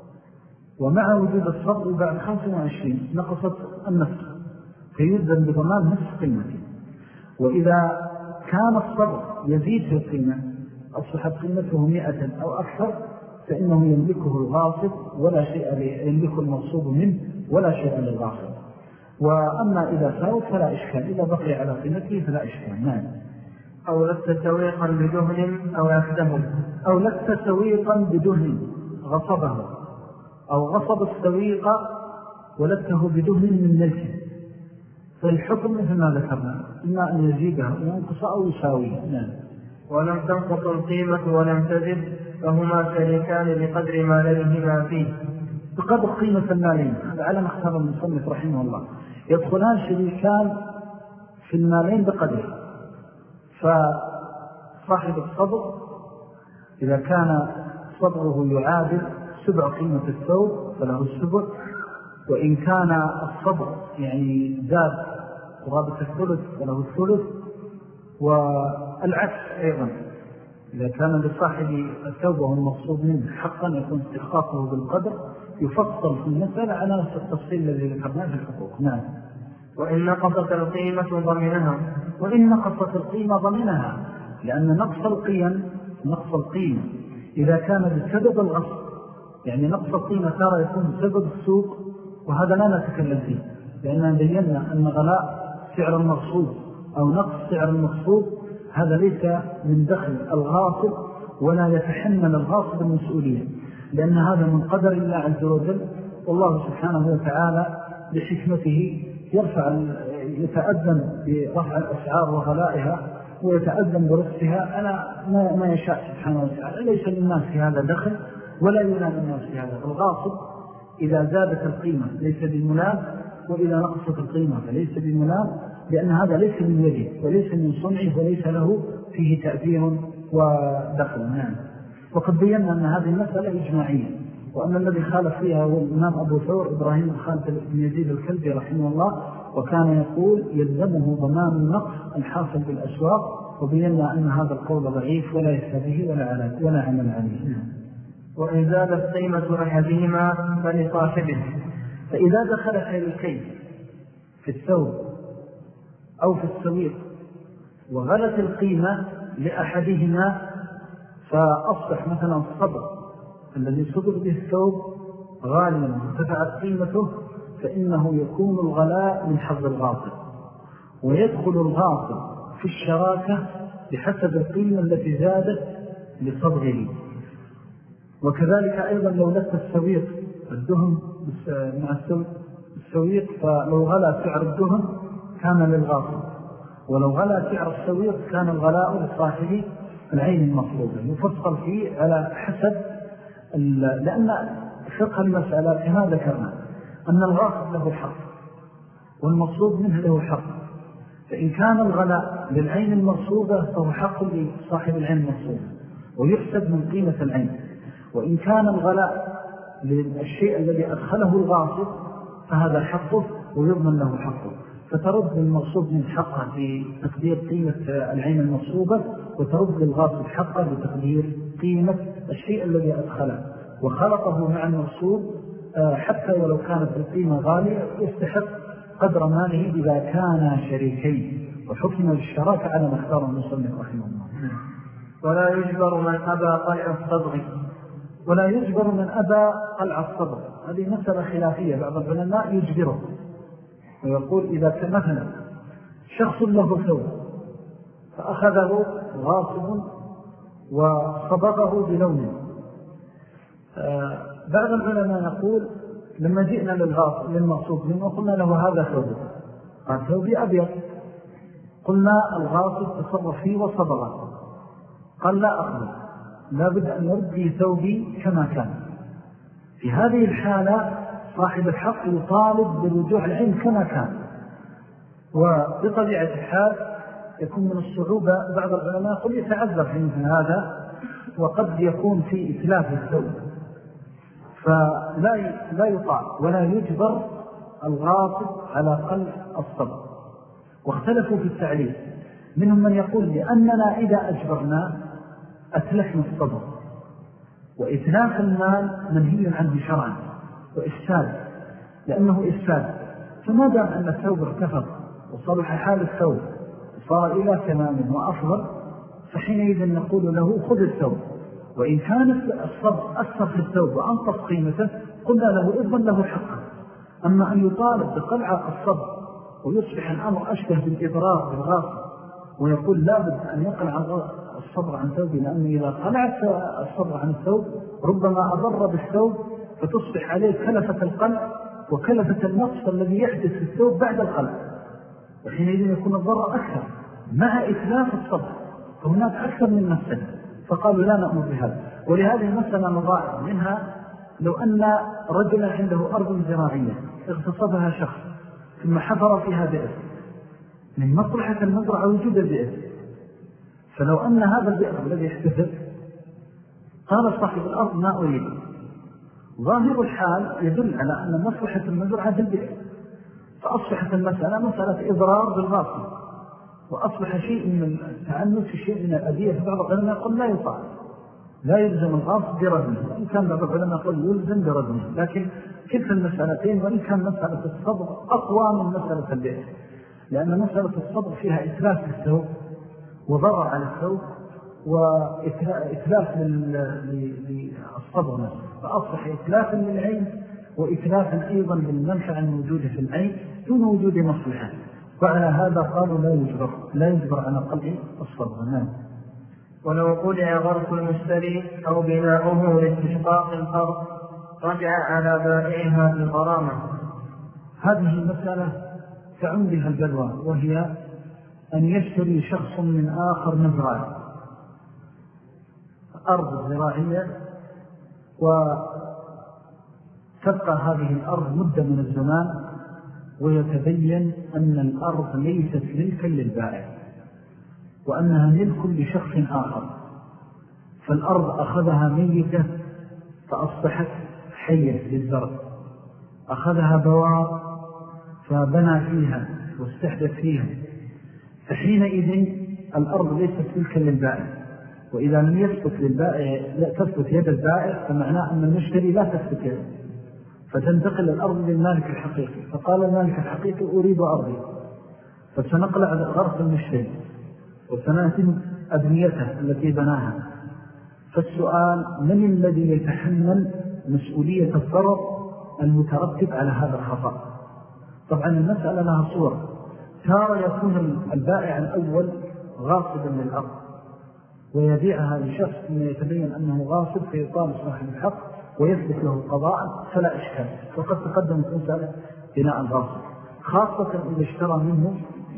ومع وجود الصبغ بعد خمسة وعشرين نقصت النصف، فيلزم بضمان نصف قيمته. وإذا كان الصبغ يزيد في القيمة أصبحت قيمته مئة أو أكثر فإنه يملكه الغاصب ولا شيء يملكه المغصوب منه ولا شيء للغاصب. وأما إذا ساوت فلا إشكال، إذا بقي على قيمته فلا إشكال. نعم. أو لست سويقا بدهن أو أكده، أو لست سويقا بدهن غصبه، أو غصب السويق ولته بدهن من ملكه، فالحكم مثل ما ذكرنا إما أن يزيدها وينقص أو يساويها. نعم. ولم تنقص القيمة ولم تزد فهما شريكان بقدر ما لديهما فيه. بقدر قيمة المالين، هذا على ما اختار المصنف رحمه الله. يدخلان شريكان في المالين بقدر، فصاحب الصبر إذا كان صبره يعادل سبع قيمة الثوب فله السبع، وإن كان الصبر يعني زاد قرابة الثلث فله الثلث. والعكس أيضا، إذا كان لصاحب الثوب وهو المقصود منه حقا يكون استخفافه بالقدر، يفصل في المسألة على نفس التفصيل الذي ذكرناه في الحقوق. نعم. وإن نقصت القيمة ضمنها وإن نقصت القيمة ضمنها، لأن نقص القيم نقص القيمة إذا كان بسبب الغصب، يعني نقص القيمة ترى يكون بسبب السوق، وهذا لا نتكلم فيه، لأننا بينا أن غلاء سعر المقصود أو نقص سعر المقصود هذا ليس من دخل الغاصب، ولا يتحمل الغاصب المسؤولية، لأن هذا من قدر الله عز وجل. والله سبحانه وتعالى بحكمته يرفع يتأذن برفع الأسعار وغلائها، ويتأذن برفعها على ما يشاء سبحانه وتعالى. ليس للناس في هذا دخل ولا ينام الناس في هذا. الغاصب إذا زادت القيمة ليس بملام، وإذا نقصت القيمة فليس بملام، لأن هذا ليس من يده وليس من صنعه وليس له فيه تأثير ودخل. نعم. وقد بينا أن هذه المسألة إجماعية، وأن الذي خالف فيها هو الإمام أبو ثور إبراهيم الخالد بن يزيد الكلبي رحمه الله، وكان يقول يلزمه ضمان النقص الحاصل بالأسواق، وبينا أن هذا القول ضعيف ولا يستبه ولا ولا عمل عليه. وإن زادت قيمة أحدهما فلصاحبه. فإذا دخل شريكين في الثوب أو في السويق وغلت القيمة لأحدهما، فأصبح مثلا الصبر الذي صدر به الثوب غاليا وارتفعت قيمته، فإنه يكون الغلاء من حظ الغاصب، ويدخل الغاصب في الشراكة بحسب القيمة التي زادت لصبره. وكذلك أيضا لو لت السويق الدهن مع السويق، فلو غلى سعر الدهن كان للغاصب، ولو غلى سعر السويق كان الغلاء لصاحب العين المطلوبة. يفصل فيه على حسب، لأن فقه المسألة كما ذكرنا أن الغاصب له حق والمطلوب منه له حق، فإن كان الغلاء للعين المطلوبة فهو حق لصاحب العين المطلوبة ويحسب من قيمة العين، وإن كان الغلاء للشيء الذي أدخله الغاصب فهذا حقه ويضمن له حقه، فترد المقصود من حقه بتقدير قيمة العين المصوبة، وترد للغاصب حقه بتقدير قيمة الشيء الذي أدخله وخلطه مع المصوب، حتى ولو كانت القيمة غالية يستحق قدر ماله إذا كان شريكين. وحكم للشراكة على ما اختار المصنف رحمه الله. ولا يجبر من أبى قلع الصبغ. ولا يجبر من أبى قلع الصبغ، هذه مسألة خلافية. بعض العلماء يجبره ويقول إذا كان مثلا شخص له ثوب فأخذه غاصب وصبغه بلونه، بعض العلماء يقول لما جئنا للغاصب للمقصود منه وقلنا له هذا ثوبه، قال ثوبي أبيض، قلنا الغاصب تصرف فيه وصبغه، قال لا أقبل، لا بد أن يردي ثوبي كما كان. في هذه الحالة صاحب الحق يطالب برجوع العين كما كان، وبطبيعة الحال يكون من الصعوبة. بعض العلماء قد يتعذر في مثل هذا، وقد يكون في إتلاف الثوب، فلا لا يطاع ولا يجبر الغاصب على قلع الصبغ. واختلفوا في التعليل، منهم من يقول لأننا إذا أجبرنا أتلفنا الصبغ، وإتلاف المال منهي عنه شرعا وإفساد، لأنه إفساد، فما دام أن الثوب ارتفض وصلح حال الثوب وصار إلى تمام وأفضل، فحينئذ نقول له خذ الثوب. وإن كان الصبغ أثر في الثوب وأنقص قيمته قلنا له إذن له حقا. أما أن يطالب بقلع الصبغ ويصبح الأمر أشبه بالإضرار بالغاصب، ويقول لابد أن يقلع الصبغ عن ثوبه، لأنه إذا قلعت الصبغ عن الثوب ربما أضر بالثوب، فتصبح عليه كلفة القلع وكلفة النقص الذي يحدث في الثوب بعد القلع، وحينئذ يكون الضرر أكثر مع إتلاف الصبغ، فهناك أكثر من مفسدة. فقالوا لا نأمر بهذا. ولهذه المسألة مضاعف منها لو أن رجلا عنده أرض زراعية اغتصبها شخص ثم حفر فيها بئر، من مصلحة المزرعة وجود البئر، فلو أن هذا البئر الذي احتفل قال صاحب الأرض ما أريد، ظاهر الحال يدل على أن مصلحة المزرعة البئر، فأصبحت المسألة مسألة إضرار بالغاصب، وأصبح شيء من التعنت في شيء من الأذية. في بعض العلماء يقول لا يطاع، لا يلزم الغاصب برجمه، وإن كان بعض العلماء يقول يلزم برجمه، لكن كلتا المسألتين، وإن كان مسألة الصبر أقوى من مسألة البئر، لأن مسألة الصبر فيها إتلاف للثوب وضرر على الثوب وإتلاف للصبر نفسه، فأصبح إتلافا للعين وإتلافا أيضا بالمنفعة الموجودة في العين دون وجود مصلحة. وعلى هذا قالوا لا يجبر لا يجبر على قلع الصبر. نعم. ولو قلع غرس المشتري أو بناؤه لاستشقاق الأرض رجع على بائعها بالغرامة. هذه المسألة تعم بها البلوى، وهي أن يشتري شخص من آخر مزرعة أرض زراعية، وتبقى هذه الأرض مدة من الزمان، ويتبين أن الأرض ليست ملكا للبائع وأنها ملك لشخص آخر، فالأرض أخذها ميتة فأصبحت حية للزرع، أخذها بوار فبنى فيها واستحدث فيها، فحينئذ الأرض ليست ملكا للبائع. وإذا لم يثبت للبائع لا تثبت يد البائع، فمعناه أن المشتري لا تثبت يده، فتنتقل الأرض للمالك الحقيقي. فقال المالك الحقيقي أريد أرضي، فسنقلع غرس المشتري وسنهدم أبنيته التي بناها. فالسؤال من الذي يتحمل مسؤولية الضرر المترتب على هذا الخطأ؟ طبعا المسألة لها صورة، تارة يكون البائع الأول غاصبا للأرض ويبيعها لشخص من يتبين أنه غاصب فيطالب صاحب الحق ويثبت له قضاء فلا إشكال، وقد تقدمت مسألة بناء الغاصب، خاصة إذا اشترى منه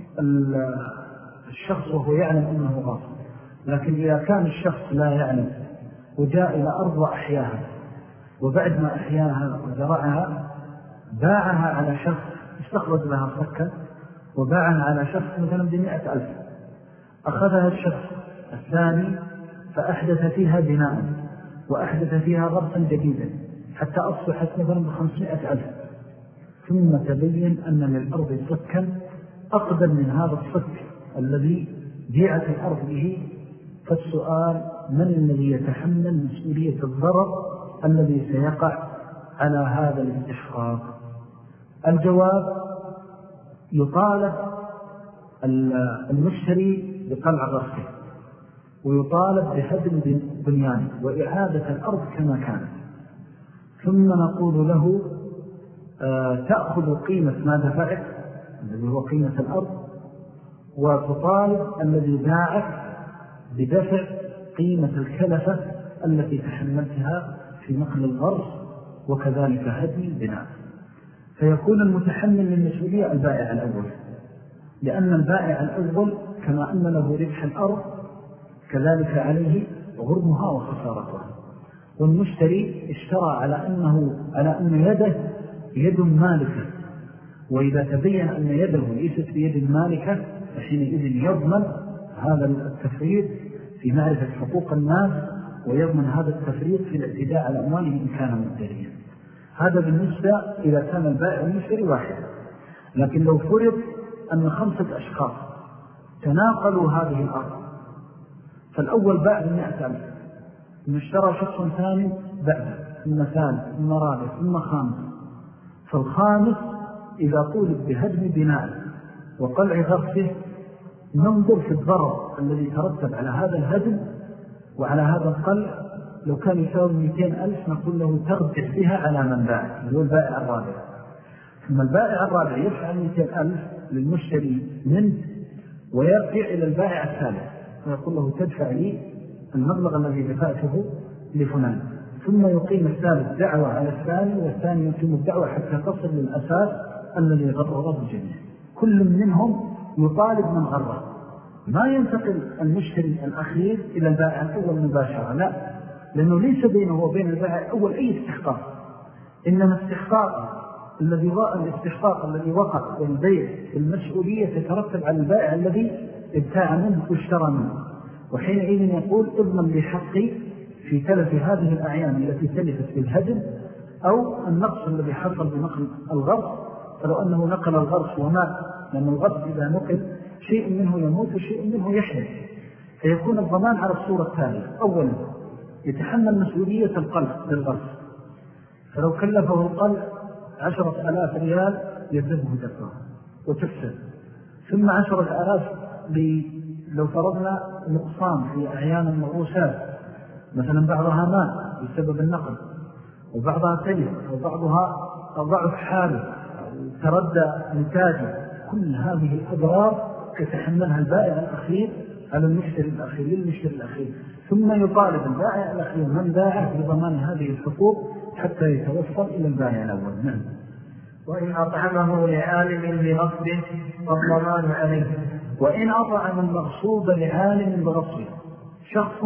الشخص وهو يعلم أنه غاصب. لكن إذا كان الشخص لا يعلم وجاء إلى أرض وأحياها، وبعد ما أحياها وزرعها باعها على شخص استخرج لها صكة وباعها على شخص مثلا بمئة ألف، أخذها الشخص الثاني فأحدث فيها بناء وأحدث فيها غرسا جديدا حتى أصبحت مثلا بخمسمائة ألف، ثم تبين أن للأرض صكا أقدم من هذا الصك الذي بيعت الأرض به. فالسؤال من الذي يتحمل مسؤولية الضرر الذي سيقع على هذا الاستحقاق؟ الجواب يطالب المشتري بقلع غرسه، ويطالب بهدم بنيانه وإعادة الأرض كما كانت، ثم نقول له آه تأخذ قيمة ما دفعت الذي هو قيمة الأرض، وتطالب الذي باعك بدفع قيمة الكلفة التي تحملتها في نقل الغرس وكذلك هدم البناء. فيكون المتحمل للمسؤولية البائع الأول، لأن البائع الأول كما أن له ربح الأرض كذلك عليه غرمها وخسارتها، والمشتري اشترى على أنه على أن يده يد مالكة، وإذا تبين أن يده ليست بيد مالكة فحينئذ يضمن هذا التفريط في معرفة حقوق الناس، ويضمن هذا التفريط في الاعتداء على أمواله إن كان مدريا. هذا بالنسبة إذا كان البائع المشتري واحد. لكن لو فرض أن خمسة أشخاص تناقلوا هذه الأرض، فالأول باع بمئة ألف، ثم اشترى شخص ثاني بعده، ثم ثالث، ثم رابع، ثم خامس، فالخامس إذا طولب بهدم بناء وقلع غرسه ننظر في الضرر الذي ترتب على هذا الهدم وعلى هذا القلع. لو كان يساوي مئتين ألف نقول له ترجع بها على من باع، اللي هو البائع الرابع، ثم البائع الرابع يدفع مئتين ألف للمشتري منه ويرجع إلى البائع الثالث ويقول له تدفع لي المبلغ الذي دفعته لفلان، ثم يقيم الثالث دعوة على الثاني، والثاني يقيم الدعوة حتى تصل للأساس الذي غرر الجميع. كل منهم يطالب من غرر، ما ينتقل المشتري الأخير إلى البائع الأول مباشرة، لا، لأنه ليس بينه وبين البائع الأول أي استحقاق، إنما استحقاق الذي الاستحقاق الذي وقع بالبيع المسؤولية تترتب على البائع الذي ابتاع منه واشترى منه. وحينئذ يقول اضمن لحقي في تلف هذه الأعيان التي تلفت بالهدم أو النقص الذي حصل بنقل الغرس، فلو أنه نقل الغرس ومات، لأن الغرس إذا نقل شيء منه يموت وشيء منه يحدث، فيكون الضمان على الصورة التالية: أولا يتحمل مسؤولية القلب للغرس، فلو كلفه القلب عشرة آلاف ريال يذبه دفعه وتفسد، ثم عشرة آلاف لو فرضنا نقصان في أعيان المغروسات، مثلا بعضها ماء بسبب النقل، وبعضها تلف، وبعضها ضعف حاله، تردى نتاجه، كل هذه الأضرار يتحملها البائع الأخير على المشتري الأخير للمشتري الأخير، ثم يطالب البائع الأخير من باعه بضمان هذه الحقوق حتى يتوصل إلى البائع الأول. نعم. وإن أطعمه لعالم بغصبه فالضمان عليه. وإن أطعم المغصوب لعالم بغصبه، شخص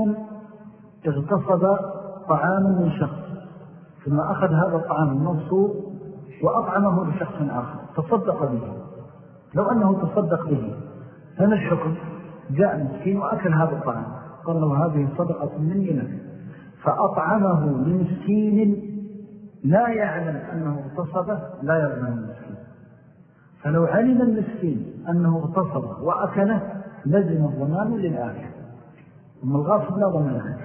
اغتصب طعاما من شخص ثم أخذ هذا الطعام المغصوب وأطعمه لشخص آخر تصدق به، لو أنه تصدق به فما الحكم؟ جاء مسكين وأكل هذا الطعام، قال له هذه صدقة مني لك، فأطعمه لمسكين لا يعلم أنه اغتصبه لا يضمن المسكين. فلو علم المسكين أنه اغتصبه وأكله لزم الضمان للآكل، أما الغاصب لا ضمان له.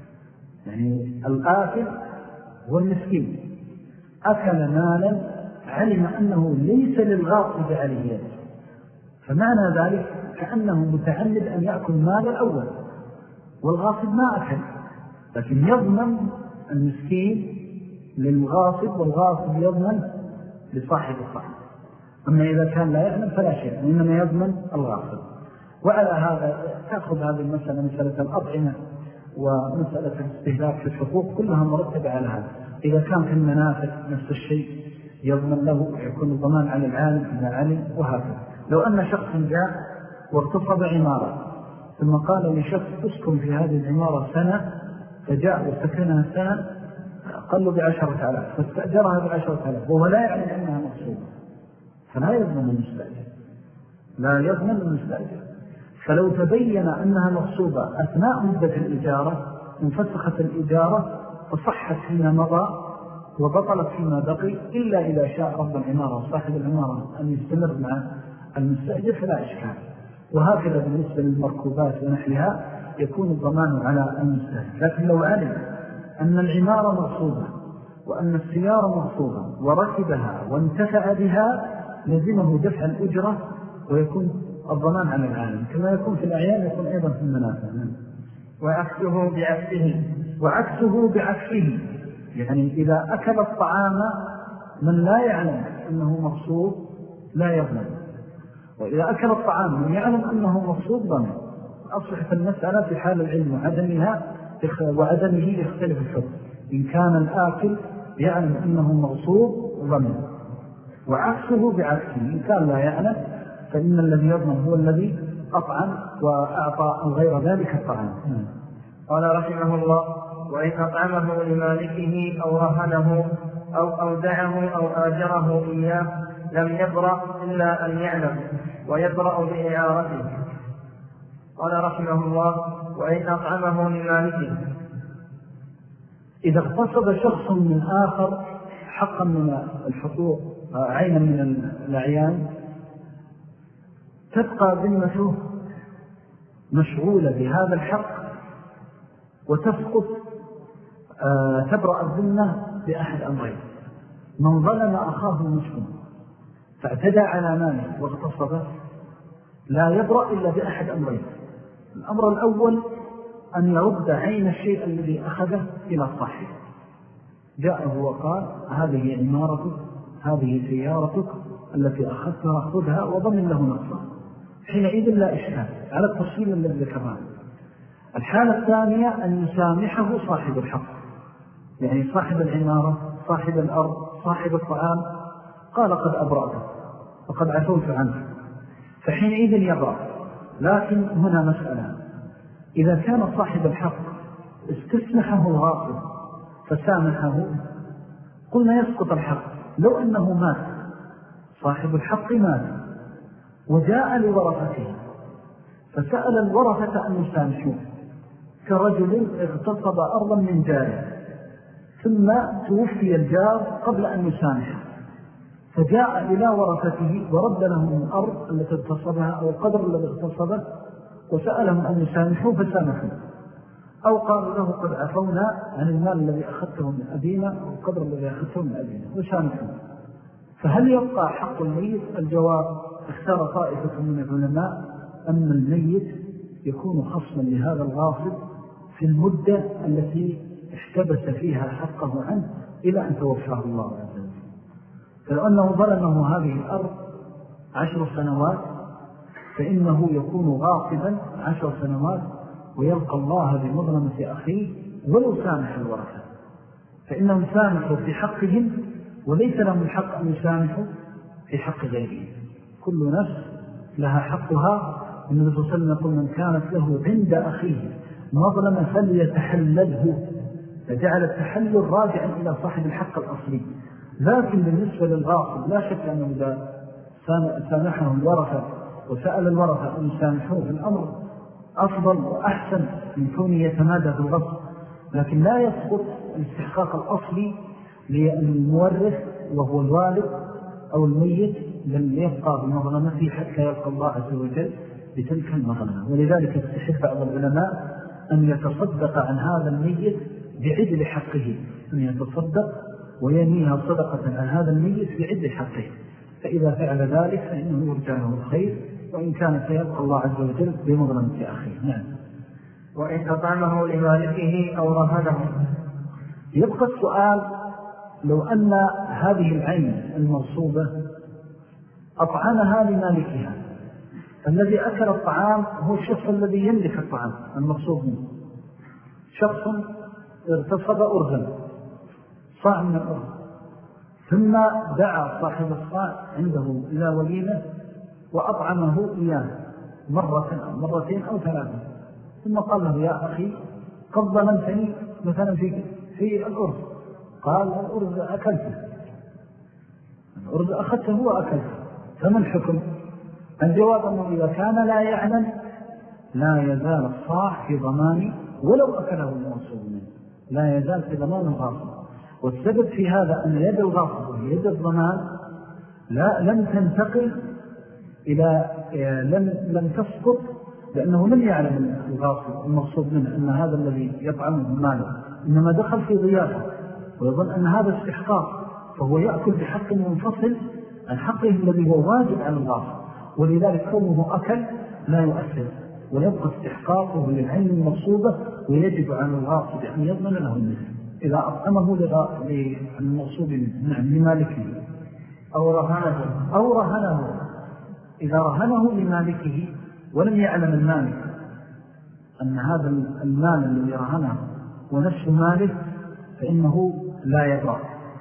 يعني الآكل والمسكين أكل مالا علم أنه ليس للغاصب عليه يد، فمعنى ذلك كأنه متعمد أن يأكل مال الأول، والغاصب ما أكل، لكن يضمن المسكين للغاصب والغاصب يضمن لصاحب الطعام. أما إذا كان لا يعلم فلا شيء، وإنما يضمن الغاصب. وعلى هذا تأخذ هذه المسألة، مسألة الأطعمة ومسألة الاستهلاك في الحقوق كلها مرتبة على هذا. إذا كان في المنافع نفس الشيء يضمن له ويكون الضمان على العالم إذا علم، وهكذا. لو أن شخص جاء واغتصب عمارة ثم قال لشخص اسكن في هذه العمارة سنة، فجاء وسكنها سنة قال له بعشرة آلاف فاستأجرها بعشرة آلاف وهو لا يعلم أنها مقصودة، فلا يضمن المستأجر، لا يضمن المستأجر. فلو تبين أنها مقصودة أثناء مدة الإجارة انفسخت الإجارة فصحت فيما مضى وبطلت فيما بقي، إلا إذا شاء رب العمارة وصاحب العمارة أن يستمر مع المستأجر فلا إشكال. وهكذا بالنسبة للمركوبات ونحلها يكون الضمان على المستأجر. لكن لو علم أن العمارة مقصودة وأن السيارة مقصودة وركبها وانتفع بها لزمه دفع الأجرة ويكون الضمان على العالم، كما يكون في الأعيان يكون أيضا في المنافع. وعكسه بعكسه وعكسه بعكسه يعني إذا أكل الطعام من لا يعلم أنه مقصود لا يضمن، وإذا أكل الطعام من يعلم أنه مقصود ضمن. أصبحت المسألة في حال العلم وعدمها وعدمه يختلف الحكم. إن كان الآكل يعلم أنه مقصود ضمن، وعكسه بعكسه إن كان لا يعلم فإن الذي يضمن هو الذي أطعم وأعطى غير ذلك الطعام. قال رحمه الله: وإن أطعمه لمالكه أو رهنه أو أودعه أو آجره إياه لم يبرأ إلا أن يعلم ويبرأ بإعارته. قال رحمه الله: وإن أطعمه لمالكه، إذا اغتصب شخص من آخر حقا من الحقوق عينا من الأعيان تبقى ذمته مشغولة بهذا الحق وتسقط آه تبرأ الذمة بأحد أمرين: من ظلم أخاه المسلم فاعتدى على ماله واغتصبه لا يبرأ إلا بأحد أمرين. الأمر الأول أن يرد عين الشيء الذي أخذه إلى صاحبه، جاءه وقال هذه عمارتك، هذه سيارتك التي أخذتها أخذها وضمن له نقصا، حينئذ لا إشكال على التفصيل الذي ذكرناه. الحالة الثانية أن يسامحه صاحب الحق، يعني صاحب العمارة، صاحب الأرض، صاحب الطعام، قال قد أبرأته وقد عفوت عنه، فحينئذ يبرأ. لكن هنا مسألة، إذا كان صاحب الحق استسمحه الغاصب فسامحه قلنا يسقط الحق. لو أنه مات صاحب الحق مات وجاء لورثته فسأل الورثة أن يسامحوه، كرجل اغتصب أرضا من جاره ثم توفي الجار قبل أن يسامحه، فجاء إلى ورثته ورد لهم الأرض التي اغتصبها أو القدر الذي اغتصبه وسألهم أن يسامحوه فسامحوه، أو قالوا له قد عفونا عن المال الذي أخذته من أبينا أو القدر الذي أخذته من أبينا وسامحوه. فهل يبقى حق الميت؟ الجواب اختار طائفة من العلماء أن الميت يكون خصما لهذا الغاصب في المدة التي احتبس فيها حقه عنه إلى أن توفاه الله عز وجل. فلو أنه ظلمه هذه الأرض عشر سنوات فإنه يكون غاصبا عشر سنوات ويلقى الله بمظلمة أخيه ولو سامح الورثة، فإنهم سامحوا في حقهم وليس لهم الحق أن يسامحوا في حق غيرهم. كل نفس لها حقها. النبي صلى الله عليه وسلم يقول من كانت له عند أخيه مظلمة فليتحلله، فجعل التحلل راجعا إلى صاحب الحق الأصلي. لكن بالنسبة للغاصب لا شك أنه إذا سامحه الورثة وسأل الورثة أن يسامحوه في الأمر أفضل وأحسن من كونه يتمادى في الغصب، لكن لا يسقط الاستحقاق الأصلي للمورث وهو الوالد أو الميت بل يبقى بمظلمته حتى يلقى الله عز وجل بتلك المظلمة. ولذلك استحب بعض العلماء أن يتصدق عن هذا الميت بعدل حقه، أن يتصدق وينيها صدقة عن هذا الميت بعدل حقه، فإذا فعل ذلك فإنه يرجع له الخير وإن كان سيلقى الله عز وجل بمظلمة أخيه. نعم. وإن أطعمه لمالكه أو رهنه. يبقى السؤال، لو أن هذه العين المنصوبة أطعمها لمالكها، الذي أكل الطعام هو الشخص الذي يملك الطعام المقصود منه، شخص اغتصب أرغا صاع من الأرغ ثم دعا صاحب الصاع عنده إلى وليمة وأطعمه إياه مرة أو مرتين أو ثلاثة، ثم قال له يا أخي قد ظلمتني مثلا في, في الأرز، قال الأرز أكلته، الأرز أخذته وأكلته، فما الحكم؟ الجواب أنه إذا كان لا يعلم لا يزال الصاح في ضمان ولو أكله المنصوب منه، لا يزال في ضمان الغاصب. والسبب في هذا أن يد الغاصب وهي يد الضمان لا لم تنتقل إلى لم, لم تسقط، لأنه لم يعلم الغاصب المقصود منه أن هذا الذي يطعمه ماله، إنما دخل في ضيافة ويظن أن هذا استحقاق، فهو يأكل بحق منفصل عن حقه الذي هو واجب على الغاصب، ولذلك كونه أكل لا يؤثر ويبقى استحقاقه للعين المقصودة، ويجب على الغاصب أن يضمن له المثل إذا أطعمه للمقصود منه لمالكه أو رهنه أو رهنه. إذا رهنه لمالكه ولم يعلم المالك أن هذا المال الذي رهنه ونفس ماله فإنه لا يضع،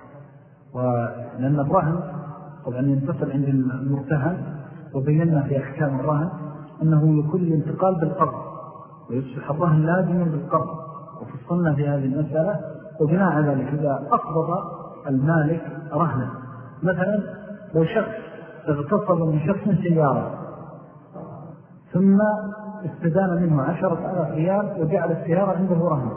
ولأن الرهن طبعا ينتصل عند المرتهن، وبينا في أحكام الرهن أنه يكون الانتقال بالقرض ويصبح الرهن لازما بالقرض، وفصلنا في هذه المسألة. وبناء على ذلك إذا أقبض المالك رهنه، مثلا لو شخص اغتصب من شخص سيارة ثم استدان منه عشرة آلاف ريال وجعل السيارة عنده رهن،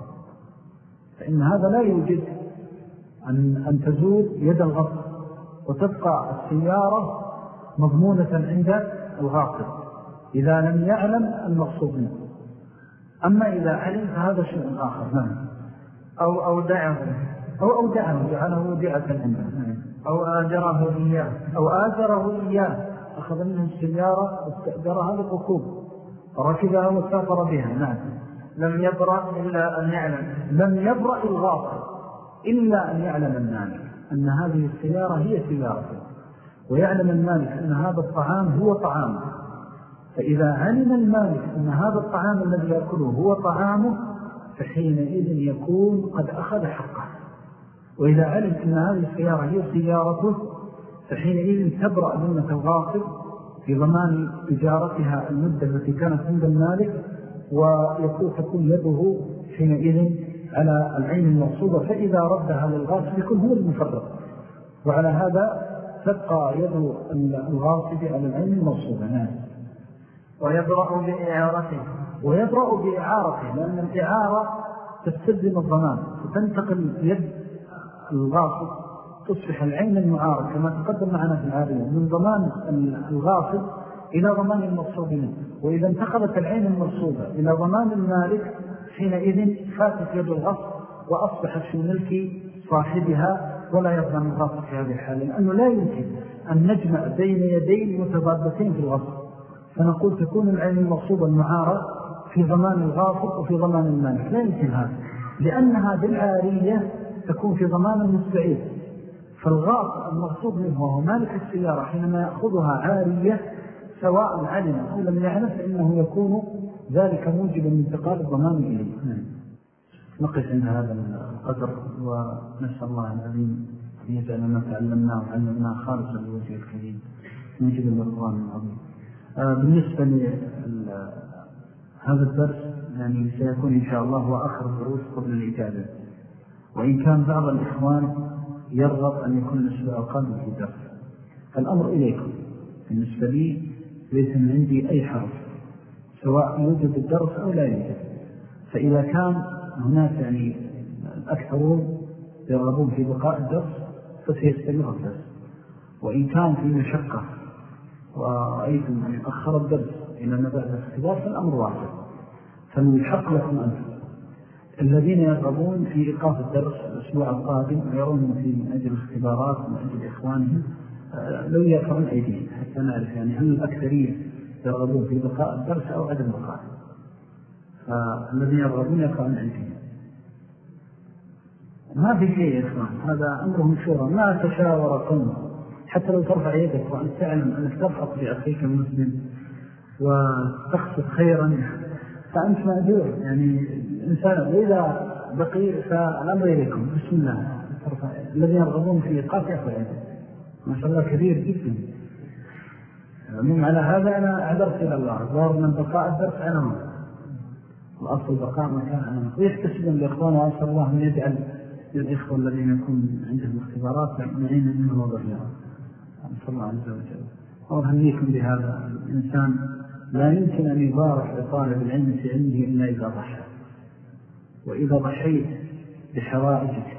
فإن هذا لا يوجد أن, أن تزول يد الغصب وتبقى السيارة مضمونة عند الغاصب إذا لم يعلم المقصود منه. أما إذا علم فهذا شيء آخر. نعم. أو أودعه أو أودعه جعله وديعة عنده، أو آجره إياه أو آجره إياه أخذ منه السيارة واستأجرها للركوب فركبها وسافر بها. نعم. لم يبرأ إلا أن يعلم لم يبرأ الغاصب إلا أن يعلم المالك أن هذه السيارة هي سيارته، ويعلم المالك أن هذا الطعام هو طعامه، فإذا علم المالك أن هذا الطعام الذي يأكله هو طعامه فحينئذ يكون قد أخذ حقه. وإذا علم أن هذه السيارة هي سيارته فحينئذ تبرأ ذمة الغاصب في ضمان إجارتها المدة التي كانت عند المالك، ويكون تكون يده حينئذ على العين المغصوبة، فإذا ردها للغاصب يكون هو المفرط، وعلى هذا تبقى يد الغاصب على العين المغصوبة. نعم. ويبرأ بإعارته ويبرأ بإعارته، لأن الإعارة تستلزم الضمان، فتنتقل يد الغاصب تصبح العين المعارة كما تقدم معنا في العارية من ضمان الغاصب إلى ضمان المغصوب منه. وإذا انتقلت العين المغصوبة إلى ضمان المالك حينئذ فاتت يد الغصب وأصبحت في ملك صاحبها، ولا يضمن الغصب في هذه الحالة، لأنه لا يمكن أن نجمع بين يدين متضادتين في الغصب، فنقول تكون العين المغصوبة المعارة في ضمان الغاصب وفي ضمان المالك، لا يمكن هذا، لأنها بالعارية تكون في ضمان المستعيد. فالغاصب المغصوب منه وهو مالك السيارة حينما يأخذها عارية سواء علم أو لم يعلم فإنه يكون ذلك موجبا من انتقال الضمان إليه. نقف عند هذا القدر، ونسأل الله العظيم أن يجعل ما تعلمناه وعلمناه خالصا لوجه الكريم موجبا للقرآن العظيم. آه بالنسبة لهذا الدرس يعني سيكون إن شاء الله هو آخر الدروس قبل الإجابة، وإن كان بعض الإخوان يرغب أن يكون الأسبوع القادم في درس، فالأمر إليكم. بالنسبة لي ليس من عندي أي حرف، سواء يوجد الدرس أو لا يوجد. فإذا كان هناك يعني الأكثرون يرغبون في بقاء الدرس فسيستمر الدرس، وإن كان في مشقة ورأيتم أن يؤخر الدرس إلى ما بعد الاختبار فالأمر واحد، فالحق لكم أنتم. الذين يرغبون في إيقاف الدرس الأسبوع القادم ويرون فيه من أجل الاختبارات ومن أجل إخوانهم لو يأخرون أيديهم حتى نعرف يعني هل الأكثرية يرغبون في بقاء الدرس أو عدم بقاء. فالذين يرغبون يقرأون أيديهم. ما في شيء يا إخوان، هذا أمرهم شورى، ما تشاور قوم حتى لو ترفع يدك وأن تعلم أنك ترفق بأخيك المسلم وتقصد خيرا فأنت مأجور. يعني الإنسان وإذا بقي فالأمر إليكم بسم الله. الذين يرغبون في إيقاف يأخذ يدك ما شاء الله كبير جدا. من على هذا أنا أعذرت إلى الله، ظهر من بقاء الدرس عنهم وأصل بقاء مكان عنهم، ويحتسبون الإخوان، وأسأل الله أن يجعل للإخوة الذين يكون عندهم اختبارات معين منه وضريعا. أسأل الله عز وجل. وأهنيكم بهذا الإنسان لا يمكن أن يبارك لطالب العلم في علمه إلا إذا ضحى، وإذا ضحيت بحوائجك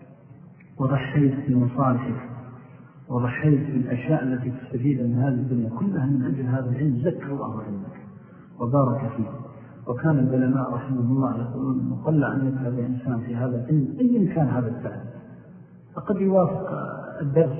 وضحيت بمصالحك وضحيت بالأشياء التي تستفيد من هذه الدنيا كلها من أجل هذا العلم زكى الله علمك وبارك فيه. وكان العلماء رحمه الله يقولون وقل أن يتعب الإنسان في هذا العلم أي كان هذا التعب، فقد يوافق الدرس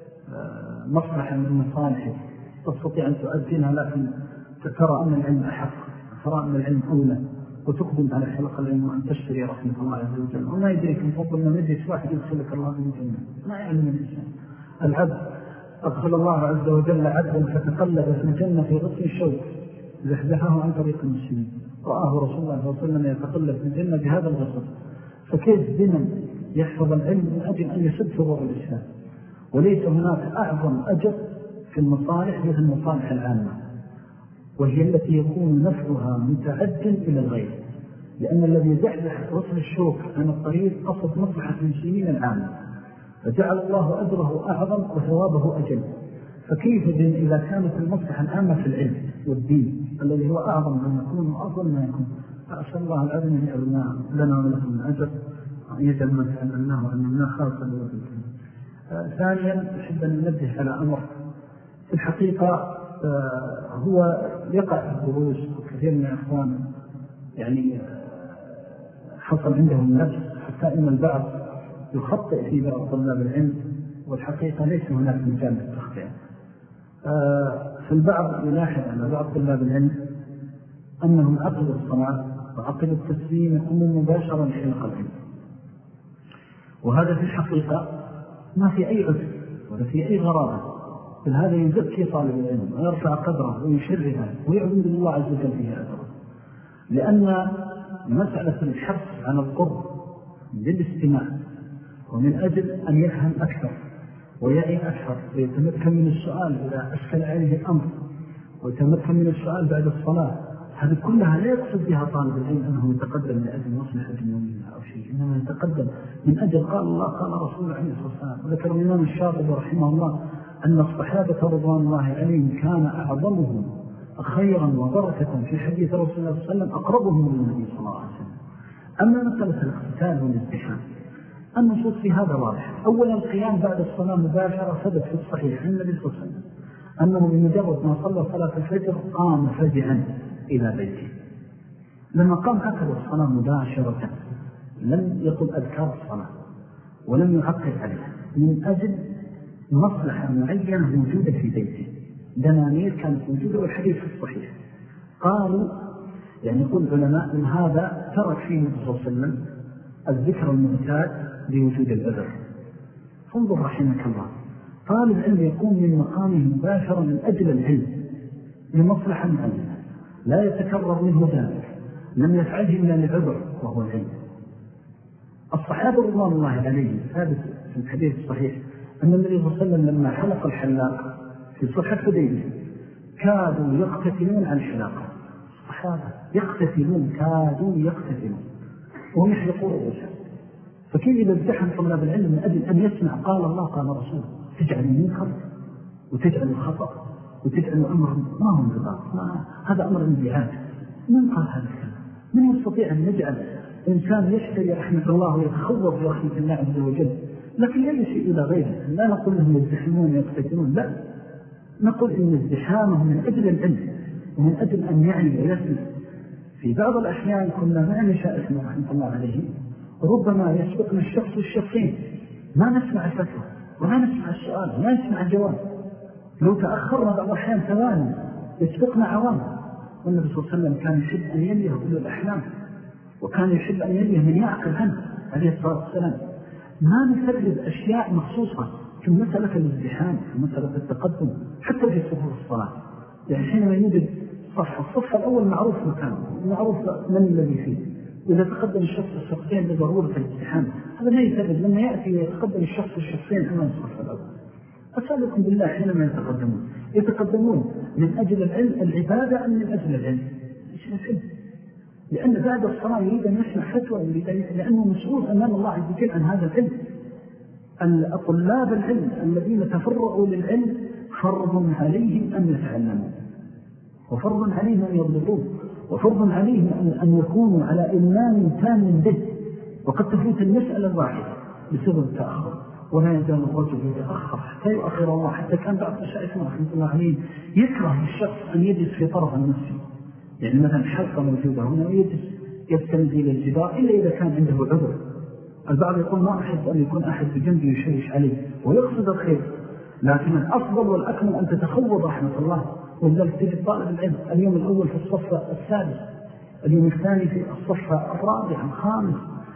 مصلحة من مصالحه تستطيع أن تؤدينها، لكن ترى أن العلم أحق، ترى أن العلم أولى، وتقدم على حلق العلم وأن تشتري رحمة الله عز وجل. وما يدريك من فضل ما يدريك واحد يدخلك الله من الجنة، ما يعلم الإنسان. العبد أدخل الله عز وجل عبدا فتقلب في الجنة في غصن الشوك زحزحه عن طريق المسلمين، رآه رسول الله صلى الله عليه وسلم يتقلب في الجنة بهذا الغصن. فكيف بمن يحفظ العلم من أجل أن يسد فضوء الإسلام؟ وليس هناك أعظم أجر في المصالح مثل المصالح العامة، وهي التي يكون نفعها متعد إلى الغير، لأن الذي زحزح غصن الشوك عن الطريق قصد مصلحة المسلمين العامة، فجعل الله أجره أعظم وثوابه أجل. فكيف بين إذا كانت المصلحة العامة في العلم والدين الذي هو أعظم ما يكون وأفضل ما يكون؟ فأسأل الله العظيم أن يعلمنا لنا ولكم من أجر، وأن يجعل ما تعلمناه وعلمناه خالصا لوجهه. ثانيا أحب أن ننبه على أمر في الحقيقة هو يقع في الدروس، وكثير من الأخوان يعني حصل عندهم نفس حتى إن البعض يخطئ في بعض طلاب العلم، والحقيقة ليس هناك مجال للتخطئ. في البعض يلاحظ على بعض طلاب العلم أنهم عقلوا الصلاة وعقلوا التسليم يقومون مباشرة لحلق العلم، وهذا في الحقيقة ما في أي عذر ولا في أي غرابة، بل هذا يزكي طالب العلم ويرفع قدره ويشرفه ويعبد الله عز وجل فيه أجره. لأن مسألة الحرص على القرب للاستماع ومن أجل أن يفهم أكثر ويعي أكثر ويتمكن من السؤال إذا أشكل عليه الأمر ويتمكن من السؤال بعد الصلاة. هذه كلها لا يقصد بها طالب العلم أنه يتقدم لأجل مصلحة دنيوية أو شيء، إنما يتقدم من أجل قال الله قال رسول عليه الصلاة والسلام. وذكر الإمام الشاطبي رحمه الله أن الصحابة رضوان الله عليهم كان أعظمهم خيرا وبركة في حديث رسول الله صلى الله عليه وسلم أقربهم من النبي صلى الله عليه وسلم. أما مسألة الاقتتال والازدحام النصوص في هذا واضح. أولا القيام بعد الصلاة مباشرة ثبت في الصحيح عن النبي صلى الله عليه وسلم أنه بمجرد ما صلى صلاة الفجر قام فزعا إلى بيته. لما قام أكد الصلاة مباشرة لم يطلب أذكار الصلاة ولم يعقد عليها من أجل مصلحة معينة موجودة في بيته. دنانير كانت موجودة والحديث في الصحيح. قالوا يعني يقول العلماء من هذا ترك فيه النبي صلى الله عليه وسلم الذكر المعتاد لوجود العذر. فانظر رحمك الله، طالب العلم يقوم من مقامه مباشرة من أجل العلم لمصلحة معينة لا يتكرر منه ذلك، لم يفعله إلا لعذر وهو العلم. الصحابة رضوان الله عليهم ثابت في الحديث الصحيح أن النبي صلى الله عليه وسلم لما حلق الحلاق في صلح حديبية كادوا يقتتلون عن الحلاقة. الصحابة يقتتلون كادوا يقتتلون وهم يحلقون رؤوسهم. فكيف إذا ازدحم طلاب العلم من أجل أن يسمع قال الله قال رسوله تجعل المنكر وتجعل الخطأ وتجعل أمر ما هو انضباط، هذا أمر انبعاج. من قال هذا الكلام؟ من يستطيع أن يجعل إنسان يشتري رحمة الله ويتخوف برحمة الله عز وجل لكن لا يشيء إلى غيره؟ لا نقول لهم يزدحمون ويقتتلون، لا، نقول إن ازدحامهم من أجل العلم ومن أجل أن يعني ويسمع. في بعض الأحيان كنا مع مشائخنا رحمة الله عليه ربما يسبقنا الشخص الشخصين ما نسمع الفتوى ولا نسمع السؤال ولا نسمع الجواب. لو تأخرنا بعض الأحيان ثواني يسبقنا عوام. والنبي صلى الله عليه وسلم كان يحب أن يليه كل الأحلام وكان يحب أن يليه من يعقل عنه عليه الصلاة والسلام. ما نفرد أشياء مخصوصة في مسألة الازدحام في مسألة التقدم حتى في صفوف الصلاة. يعني حينما يوجد صف الصف الأول معروف مكانه معروف من الذي فيه، وإذا تقدم الشخص الشخصين بضرورة الازدحام هذا لا يفرد لما يأتي يتقدم الشخص الشخصين أمام الصف الأول. أسألكم بالله حينما يتقدمون يتقدمون من أجل العلم العبادة أم من أجل العلم؟ إيش العلم؟ لأن بعد الصلاة يريد أن يسمع فتوى لأنه مسؤول أمام الله عز وجل عن هذا العلم. الطلاب العلم الذين تفرعوا للعلم فرض عليهم أن يتعلموا وفرض عليهم أن يضبطوه وفرض عليهم أن يكونوا على إيمان تام به. وقد تفوت المسألة الواحدة بسبب التأخر ولا يزال الرجل يتأخر حتى يؤخر الله. حتى كان بعض مشايخنا رحمة الله عليه يكره الشخص أن يجلس في طرف النفسي، يعني مثلا حلقة موجودة هنا ويجلس يستند إلى الجدار إلا إذا كان عنده عذر. البعض يقول ما أحب أن يكون أحد بجنبي يشيش عليه ويقصد الخير، لكن الأفضل والأكمل أن تتخوض رحمة الله. ولذلك تجد طالب العلم اليوم الأول في الصف السادس، اليوم الثاني في الصف الرابع الخامس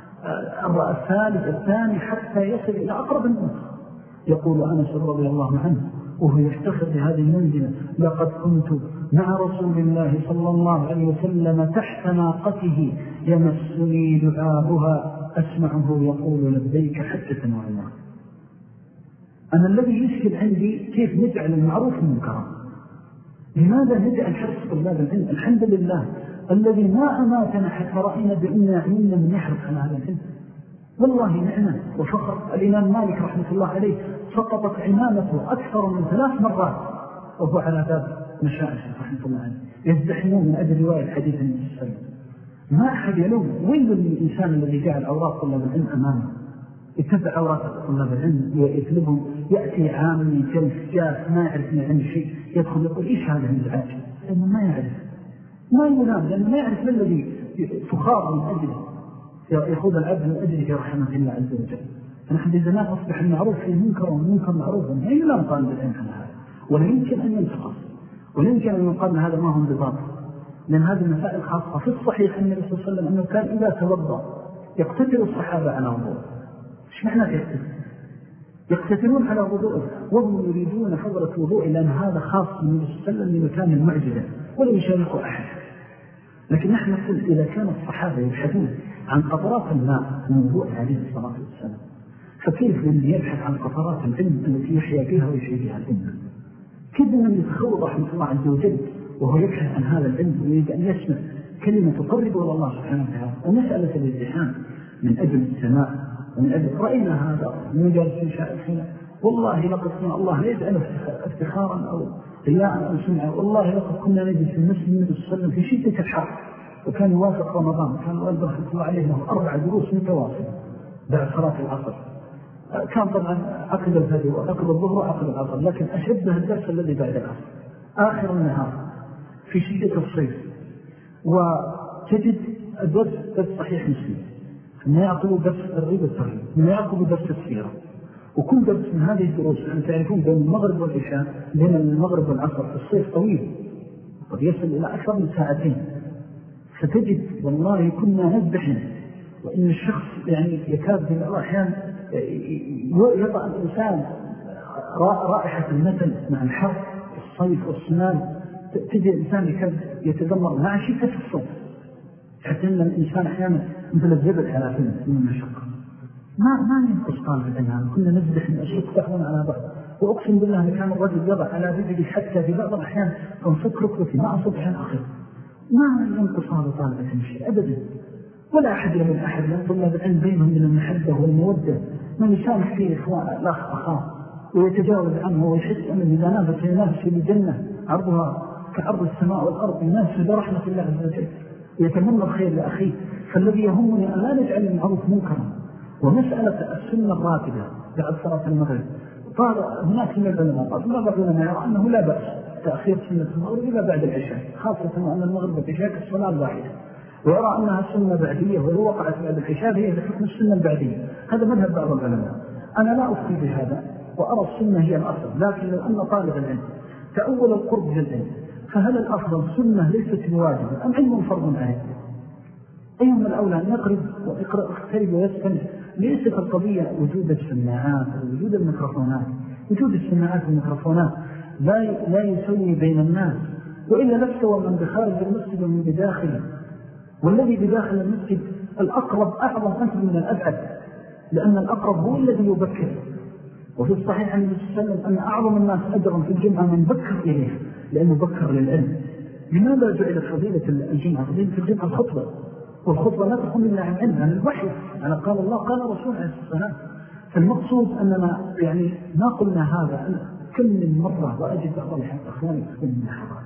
الثالث الثاني حتى يصل إلى أقرب الناس. يقول أنس رضي الله عنه وهو يفتخر بهذه المنزلة لقد كنت مع رسول الله صلى الله عليه وسلم تحت ناقته يمسني لعابها أسمعه يقول لبيك حجة وعمرة. أنا الذي يشكل عندي كيف نجعل المعروف منكرا. لماذا نجعل حرص طلاب العلم؟ الحمد لله الذي ما أماتنا حتى رأينا بأننا عملنا من يحرص على هذا العلم. والله نعمة وفخر. الإمام مالك رحمة الله عليه سقطت عمامته أكثر من ثلاث مرات وهو على باب مشاعر رحمة الله عليه يزدحمون من أجل رواية حديث النبي صلى الله عليه وسلم. ما أحد يلوم. ويل للإنسان الذي جعل أوراق طلاب العلم أمامه يتبع أوراق طلاب العلم ويطلبهم. يأتي عامي جلس جاف ما يعرف من عنده شيء يدخل يقول إيش هذا الإزعاج؟ لأنه ما يعرف ما ينام لأنه ما يعرف ما الذي تخاض من أجله يخوض العبد من أجله رحمة الله عز وجل. فنحن بزمان أصبح المعروف فيه منكر والمنكر معروف. ما يلام طالب العلم عن هذا ولا يمكن أن ينتقص ولا يمكن أن يقال هذا ما هو انضباط. لأن هذه المسائل خاصة. في الصحيح النبي صلى الله عليه وسلم أنه كان إذا توضأ يقتتل الصحابة على وضوء. إيش معنى يقتتل؟ يقتتلون على وضوء وهم يريدون حضرة وضوء لأن هذا خاص من النبي صلى الله عليه وسلم لمكان المعجزة ولا يشارك أحد. لكن نحن نقول إذا كان الصحابة يبحثون عن قطرات الماء من وضوء عليه الصلاة والسلام فكيف من يبحث عن قطرات العلم التي يحيا بها ويشيء بها الأمة؟ كيف من يتخوض رحمة الله عز وجل وهو يبحث عن هذا العلم ويريد أن يسمع كلمة تقرب إلى الله سبحانه وتعالى. ومسألة الازدحام من أجل السماء ومن أجل رأينا هذا من جالسين شائعين، والله لقد كنا الله لا يجعله افتخارا أو رياء أو سمعة، والله لقد كنا نجد في المسجد النبي صلى الله عليه وسلم في شدة الحر وكان يوافق رمضان، كان الوالد رحمه الله عليه له أربع دروس متواصلة بعد صلاة العصر، كان طبعا عقد الفجر وعقد الظهر وعقد العصر، لكن أشبه الدرس الذي بعد العصر آخر النهار في شدة الصيف. وتجد الدرس درس صحيح مسلم، ما يعقب درس الربا الترهيب، ما يعقب درس السيرة، وكل درس من هذه الدروس أن تعرفون بين المغرب والعشاء، بين المغرب والعصر الصيف طويل قد يصل إلى أكثر من ساعتين، فتجد والله كنا نزدحم، وإن الشخص يعني يكاد في الأحيان يضع الإنسان رائحة المثل مع الحر الصيف والسنان، تجد الإنسان يكاد يتدمر مع شدة الصوت، حتى أن الإنسان أحيانا مثل الجبل على فيلم من المشقة ما ما ينقص طالب العلم. كنا نزدحم أشياء تحون على بعض، وأقسم بالله أن كان الرجل يضع على رجله حتى في بعض الأحيان تنصف ركبتي مع صبح آخر، ما ينقص هذا طالب العلم شيء أبدا، ولا أحد من أحد من طلاب العلم بينهم من المحبة والمودة، من يسامح فيه إخوان الأخ أخاه ويتجاوز عنه ويحس أنه إذا نافس ينافس في الجنة عرضها كعرض السماء والأرض، ينافس برحمة الله عز وجل، يتمنى الخير لأخيه. فالذي يهمني أن لا نجعل المعروف منكرا. ومسألة السنة الراتبة بعد صلاة المغرب، قال هناك من العلماء قال بعض العلماء يرى أنه لا بأس تأخير سنة المغرب إلى بعد العشاء، خاصة أن المغرب والعشاء كالصلاة الواحدة، ويرى أنها سنة بعدية ولو وقعت بعد العشاء هي لحكم السنة البعدية. هذا مذهب بعض العلماء، أنا لا أفتي بهذا وأرى السنة هي الأصل. لكن لو أن طالب العلم تأول القرب للعلم، فهل الأفضل سنة ليست بواجبة أم علم فرض عليه؟ أيهم الأولى أن يقرب ويقرأ اخترب ويسكن. ليست القضية وجود السماعات أو وجود الميكروفونات، وجود السماعات والميكروفونات لا لا يسوي بين الناس، وإلا نفسه من بخارج المسجد ومن بداخله، والذي بداخل المسجد الأقرب أعظم أنت من الأبعد، لأن الأقرب هو الذي يبكر. وفي الصحيح عن النبي صلى الله عليه وسلم أن أعظم الناس أجرا في الجمعة من بكر إليه، لأنه بكر للعلم. لماذا جعلت فضيلة الجمعة؟ فضيلة الجمعة الخطبة، والخطبة لا تكون إلا عن علم، عن الوحي، على قال الله قال رسول عليه الصلاة. فالمقصود أننا يعني ما قلنا هذا كم من مرة، وأجد بعض الأخوان يكون من حرام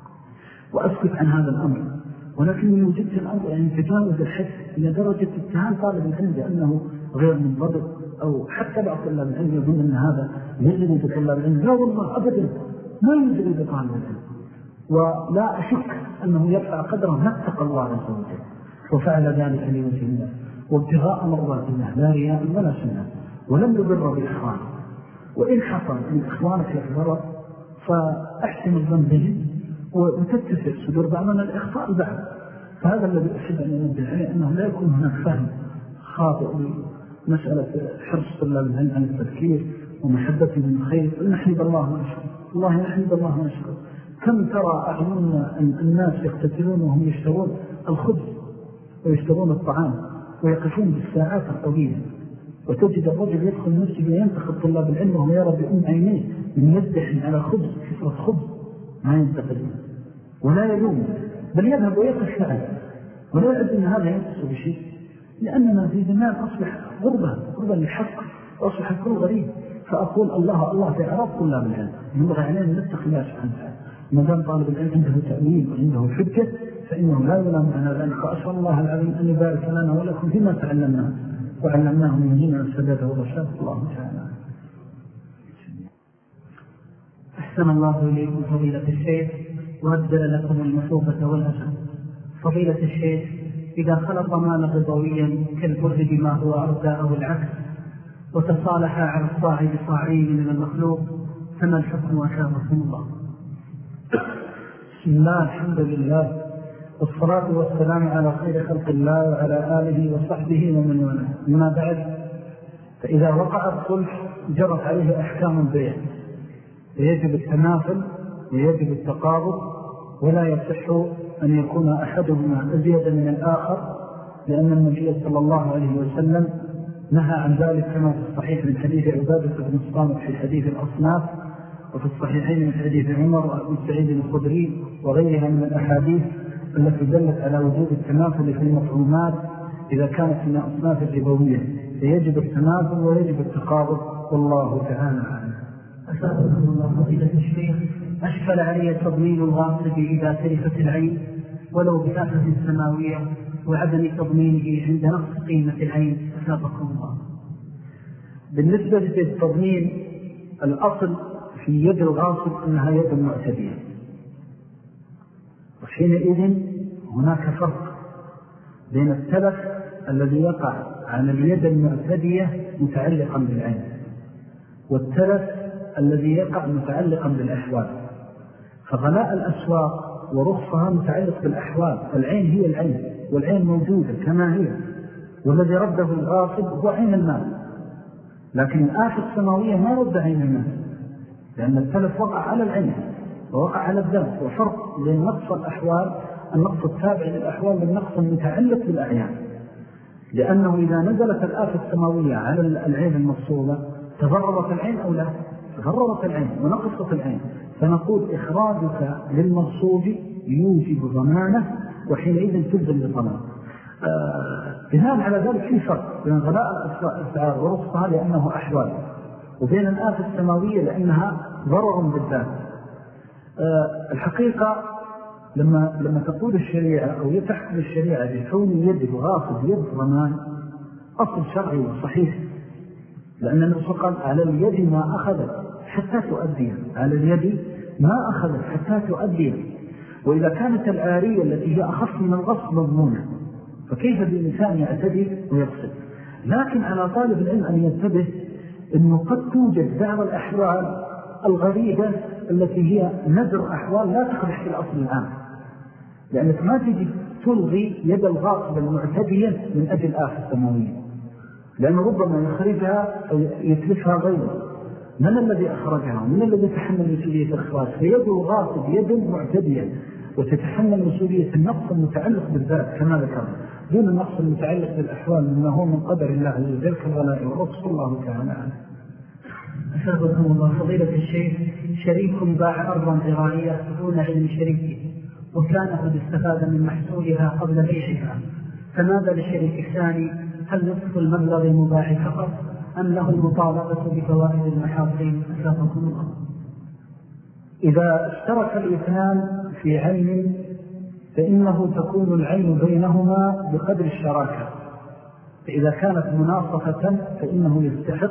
وأسكت عن هذا الأمر، ولكنني وجدت الأمر يعني تجاوز الحد إلى درجة اتهام طالب العلم بأنه غير منضبط، أو حتى بعض طلاب العلم يظن أن هذا يجري بطلاب العلم. لا والله أبدا ما يجري بطالب العلم، ولا أشك أنه يرفع قدره ما اتقى الله عز وجل وفعل ذلك لوجه الله وابتغاء مرضات الله لا رياء ولا سنة، ولم يضر بإخوانه. وإن حصل من إخوانك يحضر فأحسن الظن به وتتسع صدور بعضنا الإخطاء بعض. فهذا الذي أحب أن ينبه عليه، أنه لا يكون هناك فهم خاطئ لمسألة حرص طلاب العلم عن التذكير ومحبتهم من الخير. نحمد الله ونشكر الله، نحمد الله ونشكر. كم ترى أعلمنا أن الناس يقتتلون وهم يشترون الخبز ويشترون الطعام ويقفون بالساعات الطويلة، وتجد الرجل يدخل المسجد وينتخب طلاب العلم وهو يرى بأم عينيه من يدحن على خبز كسرة خبز ما ينتقل ولا يلوم، بل يذهب ويقف فعلا ولا يعد أن هذا ينقص بشيء، لأننا في زمان أصبح غربة غربة للحق وأصبح الكل غريب. فأقول الله الله في أعراض طلاب العلم ينبغي علينا نتقي الله سبحانه وتعالى. ما دام طالب العلم عنده تأويل وعنده حجة فإنه لا يلام على ذلك. وأسأل الله العظيم أن يبارك لنا ولكم فيما تعلمنا وعلمناه من جميع السداد والرشاد. الله تعالى. أحسن الله إليكم فضيلة الشيخ وأبدل لكم المثوبة والأسر. فضيلة الشيخ، إذا خلط مالا ربويا كالبر بما هو أرضى أو العكس وتصالح على الصاع بصاعين من المخلوق فما الحكم وشاءكم الله؟ بسم الله، الحمد لله، والصلاة والسلام على خير خلق الله وعلى آله وصحبه ومن والاه. أما بعد، فإذا وقع الصلح جرت عليه أحكام البيع، ويجب التنافل ويجب التقابض، ولا يصح أن يكون أحدهما أزيد من الآخر، لأن النبي صلى الله عليه وسلم نهى عن ذلك كما في الصحيح من حديث عبادة بن الصامت في حديث الأصناف: وفي الصحيحين من حديث عمر وأبي سعيد الخدري وغيرها من الأحاديث التي دلت على وجود التماثل في المطعومات إذا كانت من أصناف الربوية، فيجب التماثل ويجب التقابض، والله تعالى أعلم. أسألكم الله فضيلة الشيخ، أشكل علي تضمين الغاصب إذا تلفت العين ولو بآفة سماوية وعدم تضمينه عند نقص قيمة العين، أسألكم الله. بالنسبة للتضمين الأصل في يد الغاصب أنها يد معتدية، وحينئذ هناك فرق بين التلف الذي يقع على اليد المعتدية متعلقا بالعين والتلف الذي يقع متعلقا بالأحوال. فغلاء الأسواق ورخصها متعلق بالأحوال، العين هي العين والعين موجودة كما هي، والذي رده الغاصب هو عين المال، لكن الآفة السماوية ما رد عين المال، لأن التلف وقع على العين ووقع على الدم، وفرق بين نقص الأحوال النقص التابع للأحوال والنقص المتعلق بالأعيان، لأنه إذا نزلت الآفة السماوية على العين المفصولة تضررت العين أو لا؟ تضررت العين ونقصت العين، فنقول إخراجك للمغصوب يوجب ضمانه، وحينئذ تلزم بالضمان. آه بناء على ذلك في فرق بين غلاء الأسعار ورخصها لأنه أحوال، وبين الآفة السماوية لأنها ضرر بالذات. آه الحقيقة لما لما تقول الشريعة أو يتحكم الشريعة بكون يد الغاصب يد ضمان، أصل شرعي وصحيح، لأن النبي قال على اليد ما أخذت حتى تؤدي، على اليد ما أخذت حتى تؤدي. وإذا كانت العارية التي هي أخف من الغصب مضمونة، فكيف بالإنسان يعتدي ويغصب؟ لكن على طالب العلم أن ينتبه أنه قد توجد بعض الأحوال الغريبة التي هي نذر أحوال لا تخرج في الأصل العام، لأنك ما تجي تلغي يد الغاصب المعتدية من أجل الآفة السماوية، لأنه ربما يخرجها أو يتلفها غيره. من الذي أخرجها؟ من الذي يتحمل مسؤولية الإخراج؟ فيد الغاصب يد معتدية وتتحمل مسؤولية النقص المتعلق بالذات كما ذكرنا، دون النقص المتعلق بالأحوال مما هو من قدر الله عز وجل كالغلاء والرخص، الله تعالى عنه. أسألكم الله فضيلة الشيخ، شريك باع أرضا زراعية دون علم شريكه وكان قد استفاد من محصولها قبل بيعها، فماذا للشريك الثاني؟ هل نصف المبلغ المباح فقط أم له المطالبة بفوائد المحاصيل؟ أسألكم الله. إذا اشترك الاثنان في عين فإنه تكون العين بينهما بقدر الشراكة، فإذا كانت مناصفة فإنه يستحق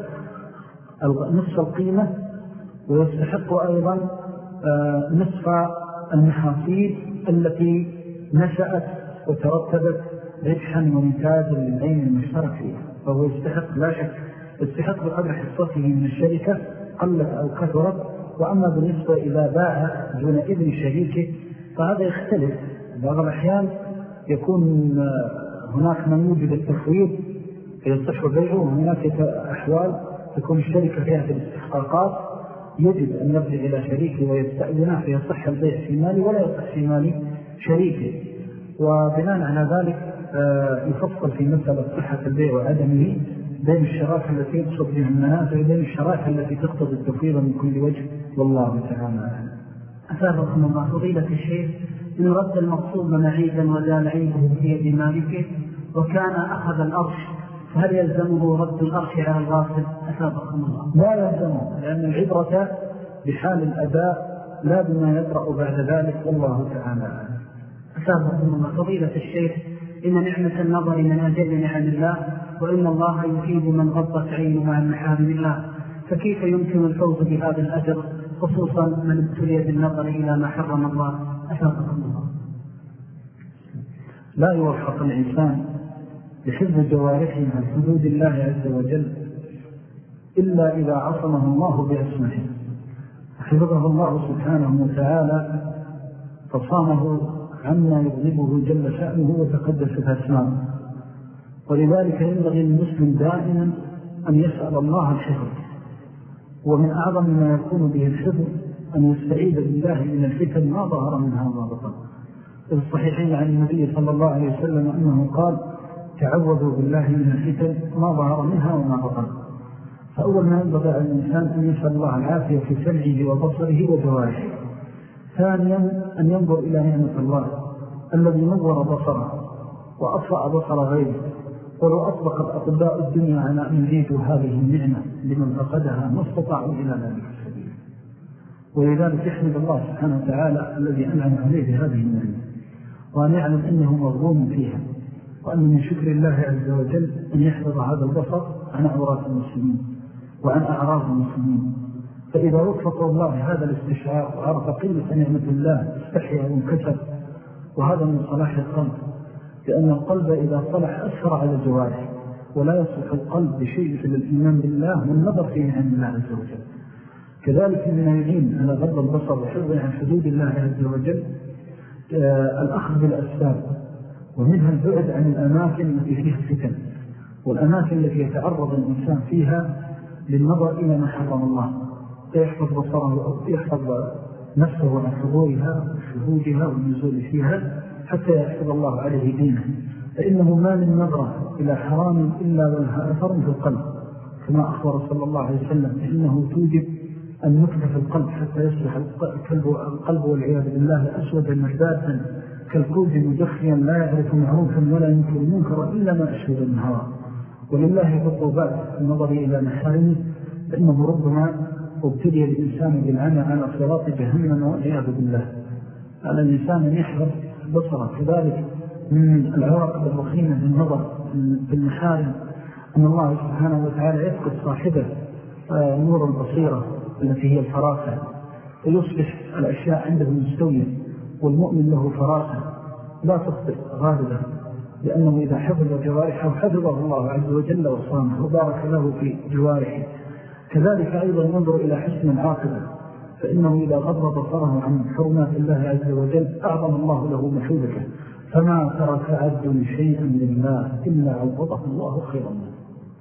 نصف القيمة ويستحق أيضا نصف المحاصيل التي نشأت وترتبت ربحا وممتازا للعين المشترك فيها، فهو يستحق لا شك يستحق بقدر حصته من الشركة قلت أو كثرت. وأما بالنسبة إذا باع دون إذن شريكه فهذا يختلف، بعض الأحيان يكون هناك من يوجد التفويض فيصح بيعه، وهناك أحوال تكون الشركة فيها في الاستحقاقات يجب أن يرجع إلى شريكه ويستأذنه فيصح البيع في مالي ولا يصح في مالي شريكه. وبناء على ذلك يفصل في مسألة صحة البيع وعدمه بين الشراكة التي يقصد بها المنافع وبين الشراكة التي تقتضي التفويض من كل وجه، والله تعالى أعلم. أثابكم الله فضيلة الشيخ، إن رد المقصود معيدا وزال عيبه في يد مالكه وكان أخذ الأرش، فهل يلزمه رد الأرش على الغاصب؟ أثابكم الله. لا يلزمه، لأن العبرة بحال الأداء لا بما يطرأ بعد ذلك، والله تعالى أعلم. أثابكم الله فضيلة الشيخ، إن نعمة النظر من أجل نعم الله، وإن الله يفيد من غضت عينه عن محارم الله، فكيف يمكن الفوز بهذا الأجر خصوصا من ابتلي بالنظر إلى ما حرم الله؟ أثابكم الله. لا يوفق الإنسان لحفظ جوارحه عن حدود الله عز وجل إلا إذا عصمه الله بعصمته، حفظه الله سبحانه وتعالى فصامه عما يغضبه جل شأنه وتقدست أسماءه. ولذلك ينبغي للمسلم دائما أن يسأل الله الحفظ، ومن أعظم ما يكون به الحفظ أن يستعيذ بالله من الفتن ما ظهر منها وما بطن. في الصحيحين عن النبي صلى الله عليه وسلم أنه قال: تعوذوا بالله من الفتن ما ظهر منها وما بطن. فأول ما ينبغي على الإنسان أن يسأل الله العافية في سمعه وبصره وجوارحه. ثانيا أن ينظر إلى نعمة الله الذي نور بصره وأطفأ بصر غيره، ولو أطلق الأطباء الدنيا على أن يريدوا هذه النعمة لمن فقدها ما استطاعوا إلى ذلك السبيل. ولذلك يحمد الله سبحانه وتعالى الذي أنعم عليه بهذه النعمة، وأن يعلم أنه مظلوم فيها، وأن من شكر الله عز وجل أن يحفظ هذا البصر عن عورات المسلمين وعن أعراض المسلمين. فإذا وفق الله هذا الاستشعار وعرف قيمة نعمة الله استحيا وانكسر، وهذا من صلاح القلب، لأن القلب إذا صلح أسفر على الجوارح، ولا يصلح القلب بشيء في الإيمان بالله والنظر فيه عن الله عز وجل. كذلك من يعين على غض البصر وحفظه عن حدود الله عز وجل آه الأخذ بالأسباب، ومنها البعد عن الأماكن التي فيها الفتن، والأماكن التي يتعرض الإنسان فيها للنظر إلى ما حرم الله، يحفظ بصره أو يحفظ نفسه عن حضورها وشهودها والنزول فيها حتى يحفظ الله عليه دينه. فإنه ما من نظرة إلى حرام إلا ولها أثر في القلب، كما أخبر صلى الله عليه وسلم إنه توجب أن نكتف في القلب حتى يصبح القلب والعياذ بالله أسودا مربادا كالكوز مجخيا لا يعرف معروفا ولا ينكر منكرا إلا ما أشهد النهار. ولله يبقى بعد النظر إلى محارمه، فإنه ربما ابتلي الإنسان بالعمى على صراط جهنم والعياذ بالله. على الإنسان أن يحفظ بصره. كذلك من العواقب الوخيمة للنظر في المحارم أن الله سبحانه وتعالى يفقد صاحبه نور البصيرة التي هي الفراسة، ويصبح الأشياء عنده مستوية، والمؤمن له فراسة لا تخطئ غالبا، لأنه إذا حفظ جوارحه حفظه الله عز وجل وصامه وبارك له في جوارحه. كذلك أيضا ينظر إلى حسن العاقبة، فإنه إذا غض بصره عن حرمات الله عز وجل أعظم الله له محبته، فما ترك عبد شيئا لله إلا عوضه الله خيرا منه.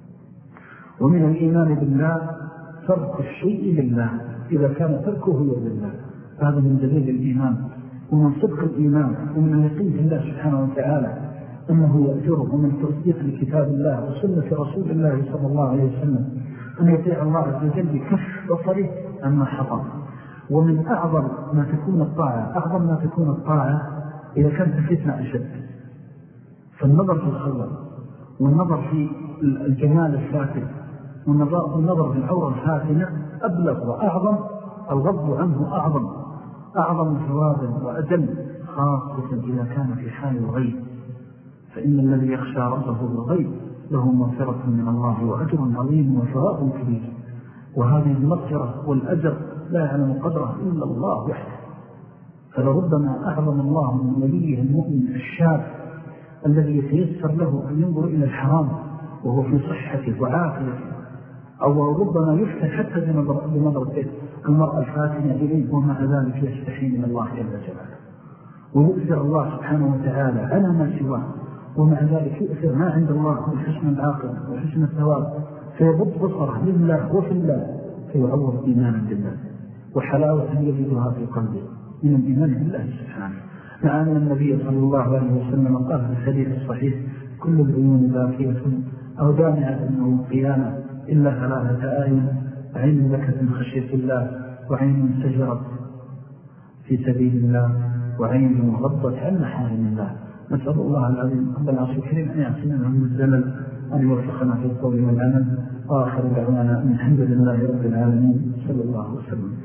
ومن الإيمان بالله ترك الشيء لله إذا كان تركه لله، هذا من دليل الإيمان ومن صدق الإيمان ومن اليقين بالله سبحانه وتعالى أنه يأجره، ومن تصديق لكتاب الله وسنة رسول الله صلى الله عليه وسلم أن يطيع الله عز وجل بكف بصره عما حرم. ومن أعظم ما تكون الطاعة أعظم ما تكون الطاعة إذا كانت فتنة أشد، فالنظر في الخلق والنظر في الجمال الفاتن والنظر في العورة الفاتنة أبلغ وأعظم، الغض عنه أعظم أعظم ثوابا وأجل، خاصة إذا كان في حال الغيب، فإن الذي يخشى ربه بالغيب له مغفرة من الله وأجر عظيم وثواب كبير. وهذه المغفرة والأجر لا يعلم قدره إلا الله وحده. فلربما أعظم الله من وليه المؤمن الشاب الذي يتيسر له أن ينظر إلى الحرام وهو في صحته وعافيته، أو ربما يفتح حتى بنظرته المرأة الفاتنة إليه، ومع ذلك يستحي من الله جل جلاله ويؤثر الله سبحانه وتعالى على ما سواه، ومع ذلك يؤثر ما عند الله من حسن العاقبة وحسن الثواب، فيبط بصره لله وفي الله، فيعوض إيمانا بالله وحلاوة يجدها في قلبه من الإيمان بالله سبحانه. مع أن النبي صلى الله عليه وسلم قال في الحديث الصحيح: كل العيون باكية أو دامعة أو قيامة إلا ثلاثة آية: عين بكت من خشية الله، وعين سجرت في سبيل الله، وعين غضت عن محارم الله. نسأل الله العظيم رب العرش الكريم أن يعصمنا من الزلل، أن يوفقنا في القول والعمل، وآخر دعوانا الحمد لله رب العالمين، صلى الله وسلم.